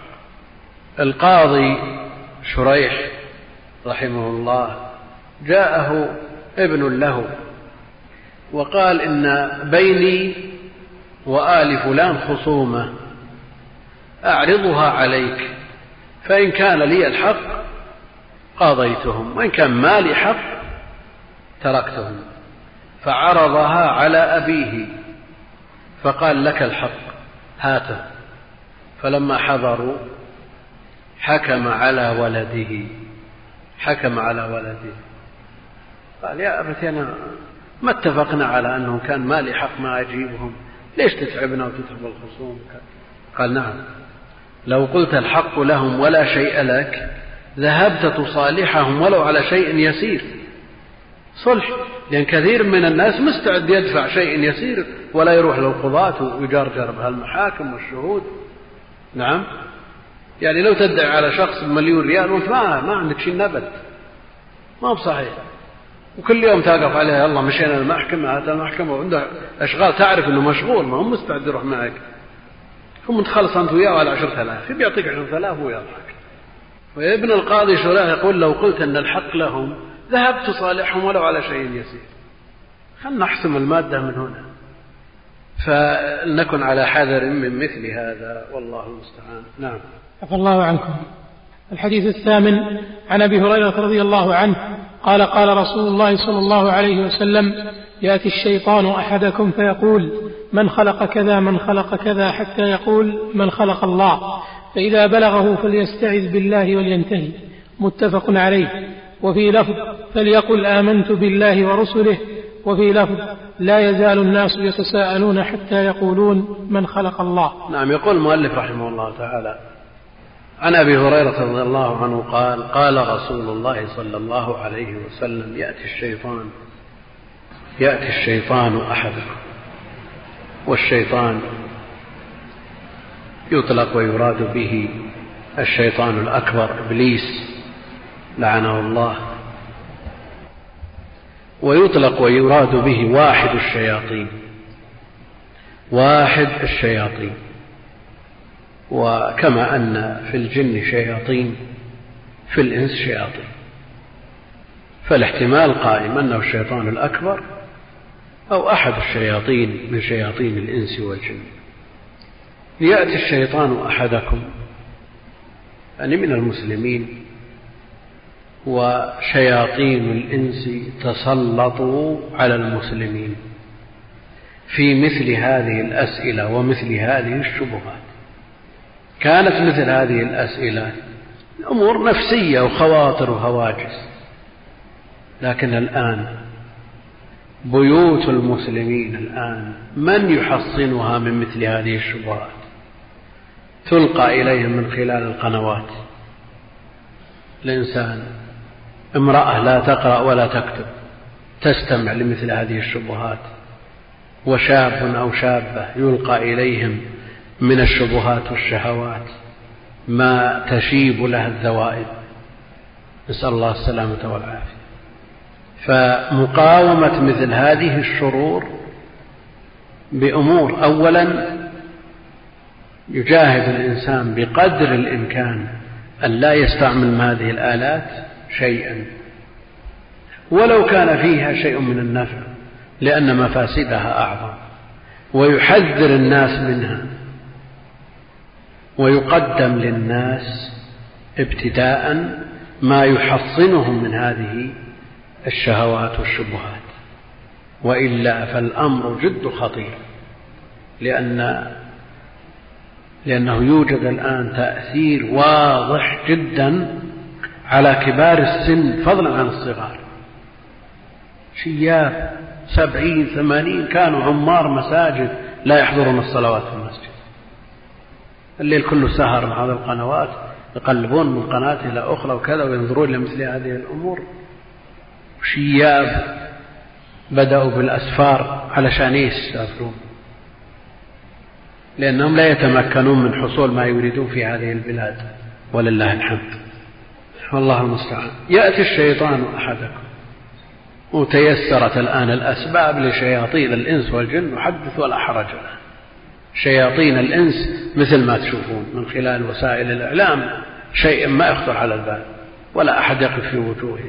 القاضي شريح رحمه الله جاءه ابن له وقال إن بيني وآل فلان خصومة أعرضها عليك، فإن كان لي الحق قاضيتهم، وإن كان ما لي حق تركتهم. فعرضها على أبيه فقال لك الحق هاته. فلما حضروا حكم على ولده حكم على ولده قال يا أبتي أنا ما اتفقنا على أنه كان ما لي حق ما أجيبهم، ليش تتعبنا وتتعب الخصوم؟ قال نعم، لو قلت الحق لهم ولا شيء لك ذهبت تصالحهم ولو على شيء يسير، صلح، لأن كثير من الناس مستعد يدفع شيء يسير ولا يروح للقضاة ويجارجر بهالمحاكم والشهود. نعم، يعني لو تدعي على شخص بمليون ريال وانت ما ما عندك شيء نبت، ما هو بصحيح، وكل يوم تقف عليها يلا مشينا المحكمة هذا المحكمة وعنده أشغال، تعرف إنه مشغول ما هو مستعد يروح معك، ثم تخلص أنت وياه على عشرة آلاف بيعطيك عشرة آلاف ويضحك. وابن القاضي شريح يقول لو قلت أن الحق لهم ذهبت تصالحهم ولو على شيء يسير. خلنا نحسم المادة من هنا، فلنكن على حذر من مثل هذا والله المستعان. نعم. عفى الله عنكم. الحديث الثامن عن أبي هريرة رضي الله عنه قال قال رسول الله صلى الله عليه وسلم يأتي الشيطان أحدكم فيقول من خلق كذا من خلق كذا حتى يقول من خلق الله، فإذا بلغه فليستعذ بالله ولينتهي. متفق عليه. وفي لفظ فليقل آمنت بالله ورسله، وفي لفظ لا يزال الناس يتساءلون حتى يقولون من خلق الله. نعم. يقول المؤلف رحمه الله تعالى عن أبي هريرة رضي الله عنه قال قال رسول الله صلى الله عليه وسلم يأتي الشيطان يأتي الشيطان أحدكم. والشيطان يطلق ويراد به الشيطان الأكبر إبليس لعنه الله، ويطلق ويراد به واحد الشياطين واحد الشياطين وكما أن في الجن شياطين في الإنس شياطين، فالاحتمال قائم أنه الشيطان الأكبر أو أحد الشياطين من شياطين الإنس والجن. يأتي الشيطان أحدكم يعني من المسلمين وشياطين الإنس تسلطوا على المسلمين في مثل هذه الأسئلة ومثل هذه الشبهات. كانت مثل هذه الأسئلة أمور نفسية وخواطر وهواجس، لكن الآن بيوت المسلمين الآن من يحصنها من مثل هذه الشبهات؟ تلقى إليهم من خلال القنوات. الإنسان امرأة لا تقرأ ولا تكتب تستمع لمثل هذه الشبهات، وشاب أو شابة يلقى إليهم من الشبهات والشهوات ما تشيب لها الذوائب، نسأل الله السلامة والعافية. فمقاومة مثل هذه الشرور بأمور: أولا يجاهد الإنسان بقدر الإمكان أن لا يستعمل هذه الآلات شيئا ولو كان فيها شيء من النفع، لأن مفاسدها أعظم، ويحذر الناس منها، ويقدم للناس ابتداء ما يحصنهم من هذه الشهوات والشبهات، وإلا فالأمر جد خطير، لأن لأنه يوجد الآن تأثير واضح جدا على كبار السن فضلا عن الصغار. شياب سبعين ثمانين كانوا عمار مساجد لا يحضرون الصلوات في المسجد، الليل كله سهر مع هذه القنوات، يقلبون من قناة إلى أخرى وكذا وينظرون لمثل هذه الأمور. شياب بدأوا بالأسفار علشان يسافرون، لأنهم لا يتمكنون من حصول ما يريدون في هذه البلاد، ولله الحمد، والله المستعان. يأتي الشيطان أحدكم، وتيسرت الآن الأسباب لشياطين الإنس والجن، وحدث ولا حرج له. شياطين الإنس مثل ما تشوفون من خلال وسائل الإعلام شيء ما يخطر على البال، ولا أحد يقف في وجوههم.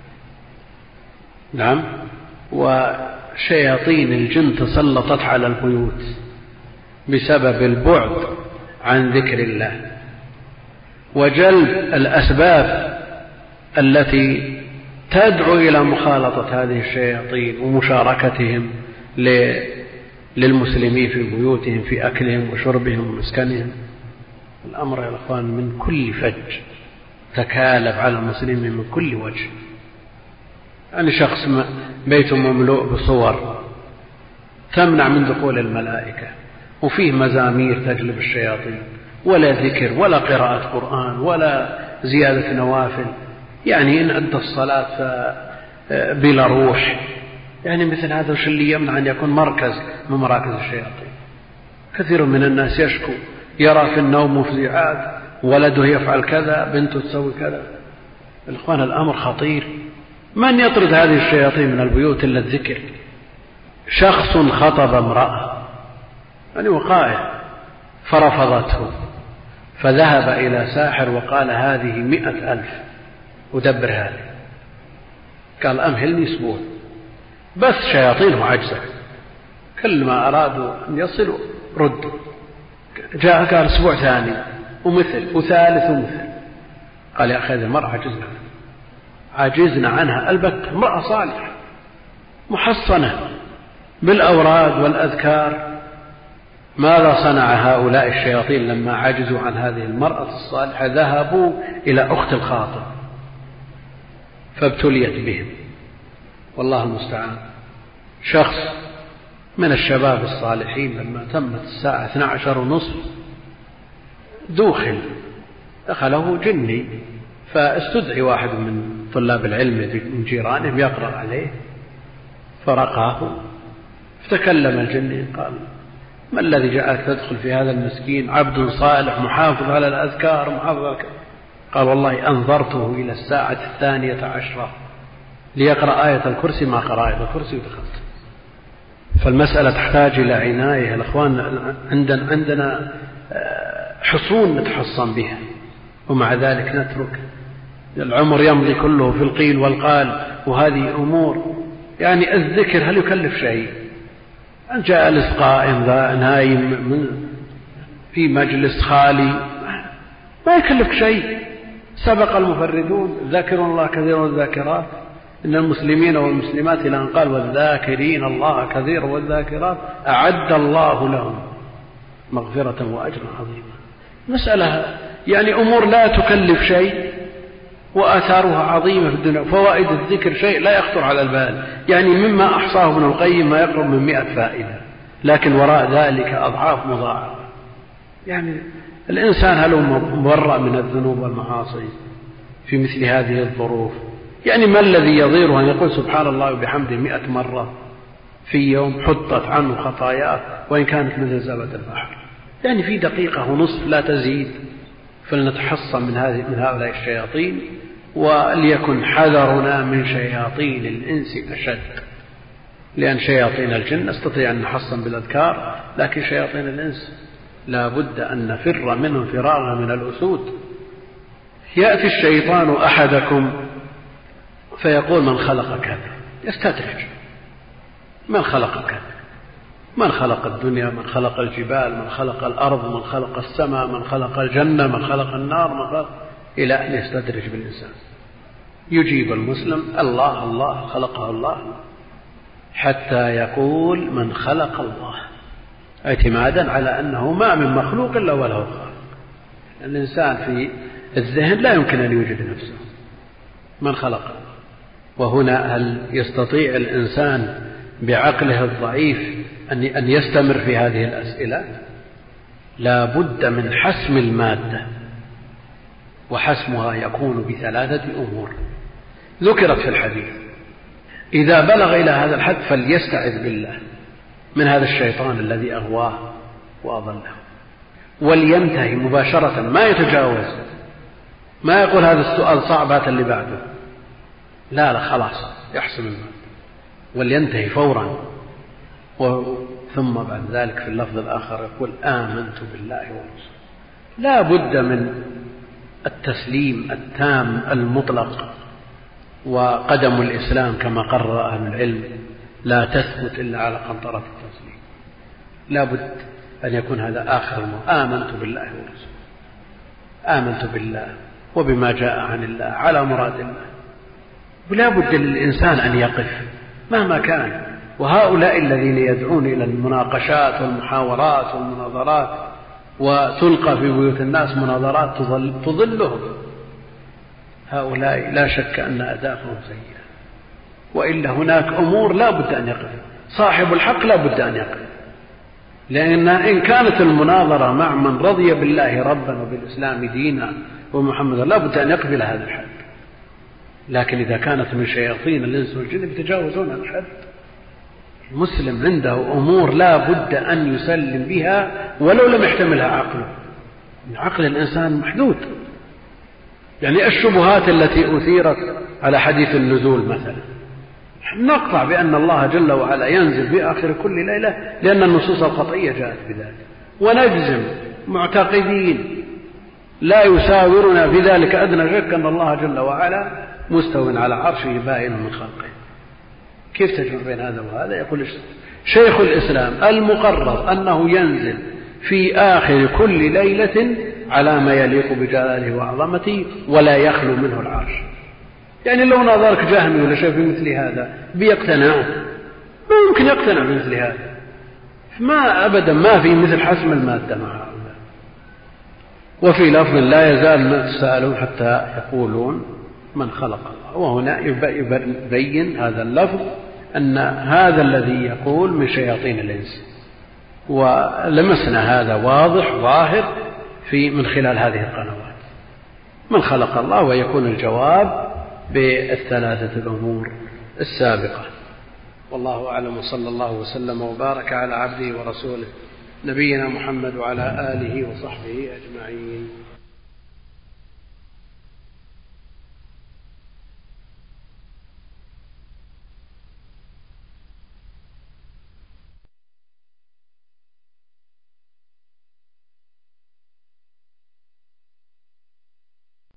نعم. وشياطين الجن تسلطت على البيوت بسبب البعد عن ذكر الله، وجلب الأسباب التي تدعو إلى مخالطة هذه الشياطين ومشاركتهم للمسلمين في بيوتهم في أكلهم وشربهم ومسكنهم. الأمر يا أخوان من كل فج تكالب على المسلمين من كل وجه. يعني شخص بيته مملوء بصور تمنع من دخول الملائكة، وفيه مزامير تجلب الشياطين، ولا ذكر ولا قراءة قرآن ولا زيادة نوافل، يعني إن أدى الصلاة بلا روح. يعني مثل هذا وش اللي يمنع أن يكون مركز من مراكز الشياطين؟ كثير من الناس يشكو، يرى في النوم مفزعات، ولده يفعل كذا، بنته تسوي كذا. الإخوان الأمر خطير. من يطرد هذه الشياطين من البيوت إلا الذكر؟ شخص خطب امرأة يعني وقائع فرفضته، فذهب إلى ساحر وقال هذه مئة ألف ودبر هذه. قال أمهلني أسبوع، بس شياطينه عجزة، كل ما أرادوا أن يصلوا ردوا. جاء قال أسبوع ثاني ومثل وثالث ومثل. قال يا أخي هذه المرأة عجزنا عجزنا عنها البتة، امرأة صالحة محصنة بالأوراد والأذكار. ماذا صنع هؤلاء الشياطين لما عجزوا عن هذه المرأة الصالحة؟ ذهبوا إلى أخت الخاطب فابتليت بهم، والله المستعان. شخص من الشباب الصالحين لما تمت الساعة اثنتي عشرة ونصف دوخل دخله جني، فاستدعي واحد من طلاب العلم من جيرانهم يقرأ عليه، فرقاه، فتكلم الجني قال ما الذي جعلك تدخل في هذا المسكين عبد صالح محافظ على الأذكار محافظ على الكلام؟ قال والله أنظرته إلى الساعة الثانية عشرة ليقرأ آية الكرسي، ما قرأ آية الكرسي ودخلت. فالمسألة تحتاج إلى عناية. الأخوان عندنا, عندنا حصون نتحصن بها، ومع ذلك نترك العمر يمضي كله في القيل والقال، وهذه أمور يعني الذكر هل يكلف شيء؟ أن جالس قائم نايم في مجلس خالي ما يكلف شيء. سبق المفردون ذاكرون الله كثيرا والذاكرات، إن المسلمين والمسلمات إلى أن قال والذاكرين الله كثيرا والذاكرات أعد الله لهم مغفرة وأجرا عظيما. مسألة يعني أمور لا تكلف شيء وآثارها عظيمة في الدنيا. فوائد الذكر شيء لا يخطر على البال، يعني مما أحصاه ابن القيم ما يقرب من مئة فائدة، لكن وراء ذلك أضعاف مضاعفة. يعني الإنسان هل هو مبرأ من الذنوب والمعاصي في مثل هذه الظروف؟ يعني ما الذي يضيره أن يقول سبحان الله وبحمده مئة مرة في يوم حطت عنه خطاياه وإن كانت مثل زبد البحر؟ يعني في دقيقة ونصف لا تزيد. فلنتحصن من هذه من هؤلاء الشياطين، وليكن حذرنا من شياطين الإنس أشد، لأن شياطين الجن نستطيع أن نحصن بالأذكار، لكن شياطين الإنس لا بد أن نفر منهم فرارا من الأسود. يأتي الشيطان أحدكم فيقول من خلق كذا، يستدرج من خلق كذا، من خلق الدنيا، من خلق الجبال، من خلق الأرض، من خلق السماء، من خلق الجنة، من خلق النار، من خلق، إلى أن يستدرج بالإنسان. يجيب المسلم الله الله خلقه الله، حتى يقول من خلق الله، اعتمادا على أنه ما من مخلوق إلا وله خالق. الإنسان في الذهن لا يمكن أن يوجد نفسه، من خلق الله. وهنا هل يستطيع الإنسان بعقله الضعيف أن يستمر في هذه الأسئلة؟ لا بد من حسم المادة، وحسمها يكون بثلاثة أمور ذكرت في الحديث. إذا بلغ إلى هذا الحد فليستعذ بالله من هذا الشيطان الذي أغواه وأضله، ولينتهي مباشرة، ما يتجاوز، ما يقول هذا السؤال صعب هات اللي بعده، لا لا خلاص يحسم المادة ولينتهي فورا. ثم بعد ذلك في اللفظ الآخر يقول آمنت بالله ورسوله. لا بد من التسليم التام المطلق. وقدم الإسلام كما قرر أهل العلم لا تثبت إلا على قنطرة التسليم. لا بد أن يكون هذا آخر ما آمنت بالله ورسوله، آمنت بالله وبما جاء عن الله على مراد الله. ولا بد للإنسان أن يقف مهما كان. وهؤلاء الذين يدعون إلى المناقشات والمحاورات والمناظرات وتلقى في بيوت الناس مناظرات تضل تضلهم، هؤلاء لا شك أن أهدافهم سيئة. وإلا هناك أمور لا بد أن يقف صاحب الحق، لا بد أن يقف، لأن إن كانت المناظرة مع من رضي بالله ربا وبالإسلام دينا ومحمد لا بد أن يقبل هذا الحد. لكن إذا كانت من شياطين الإنس والجن يتجاوزون الحد. المسلم عنده أمور لا بد أن يسلم بها ولو لم يحتملها عقله. عقل الإنسان محدود. يعني الشبهات التي أثيرت على حديث النزول مثلا، نقطع بأن الله جل وعلا ينزل في آخر كل ليلة لأن النصوص القطعية جاءت بذلك، ونجزم معتقدين لا يساورنا في ذلك أدنى شك أن الله جل وعلا مستو على عرشه بائن من خلقه. كيف تجمع بين هذا وهذا؟ يقول شيخ الإسلام المقرر أنه ينزل في آخر كل ليلة على ما يليق بجلاله وعظمته ولا يخلو منه العرش. يعني لو نظرك جهمي ولا شيء في مثل هذا بيقتنع؟ ما يمكن يقتنع بمثل هذا. ما أبدا ما في مثل حسم المادة مع هؤلاء. وفي لفظ لا يزال يتساءلون حتى يقولون من خلق الله. وهنا يبين هذا اللفظ أن هذا الذي يقول من شياطين الإنس، ولمسنا هذا واضح ظاهر في من خلال هذه القنوات. من خلق الله، ويكون الجواب بالثلاثة الأمور السابقة. والله أعلم، وصلى الله وسلم وبارك على عبده ورسوله نبينا محمد وعلى آله وصحبه أجمعين.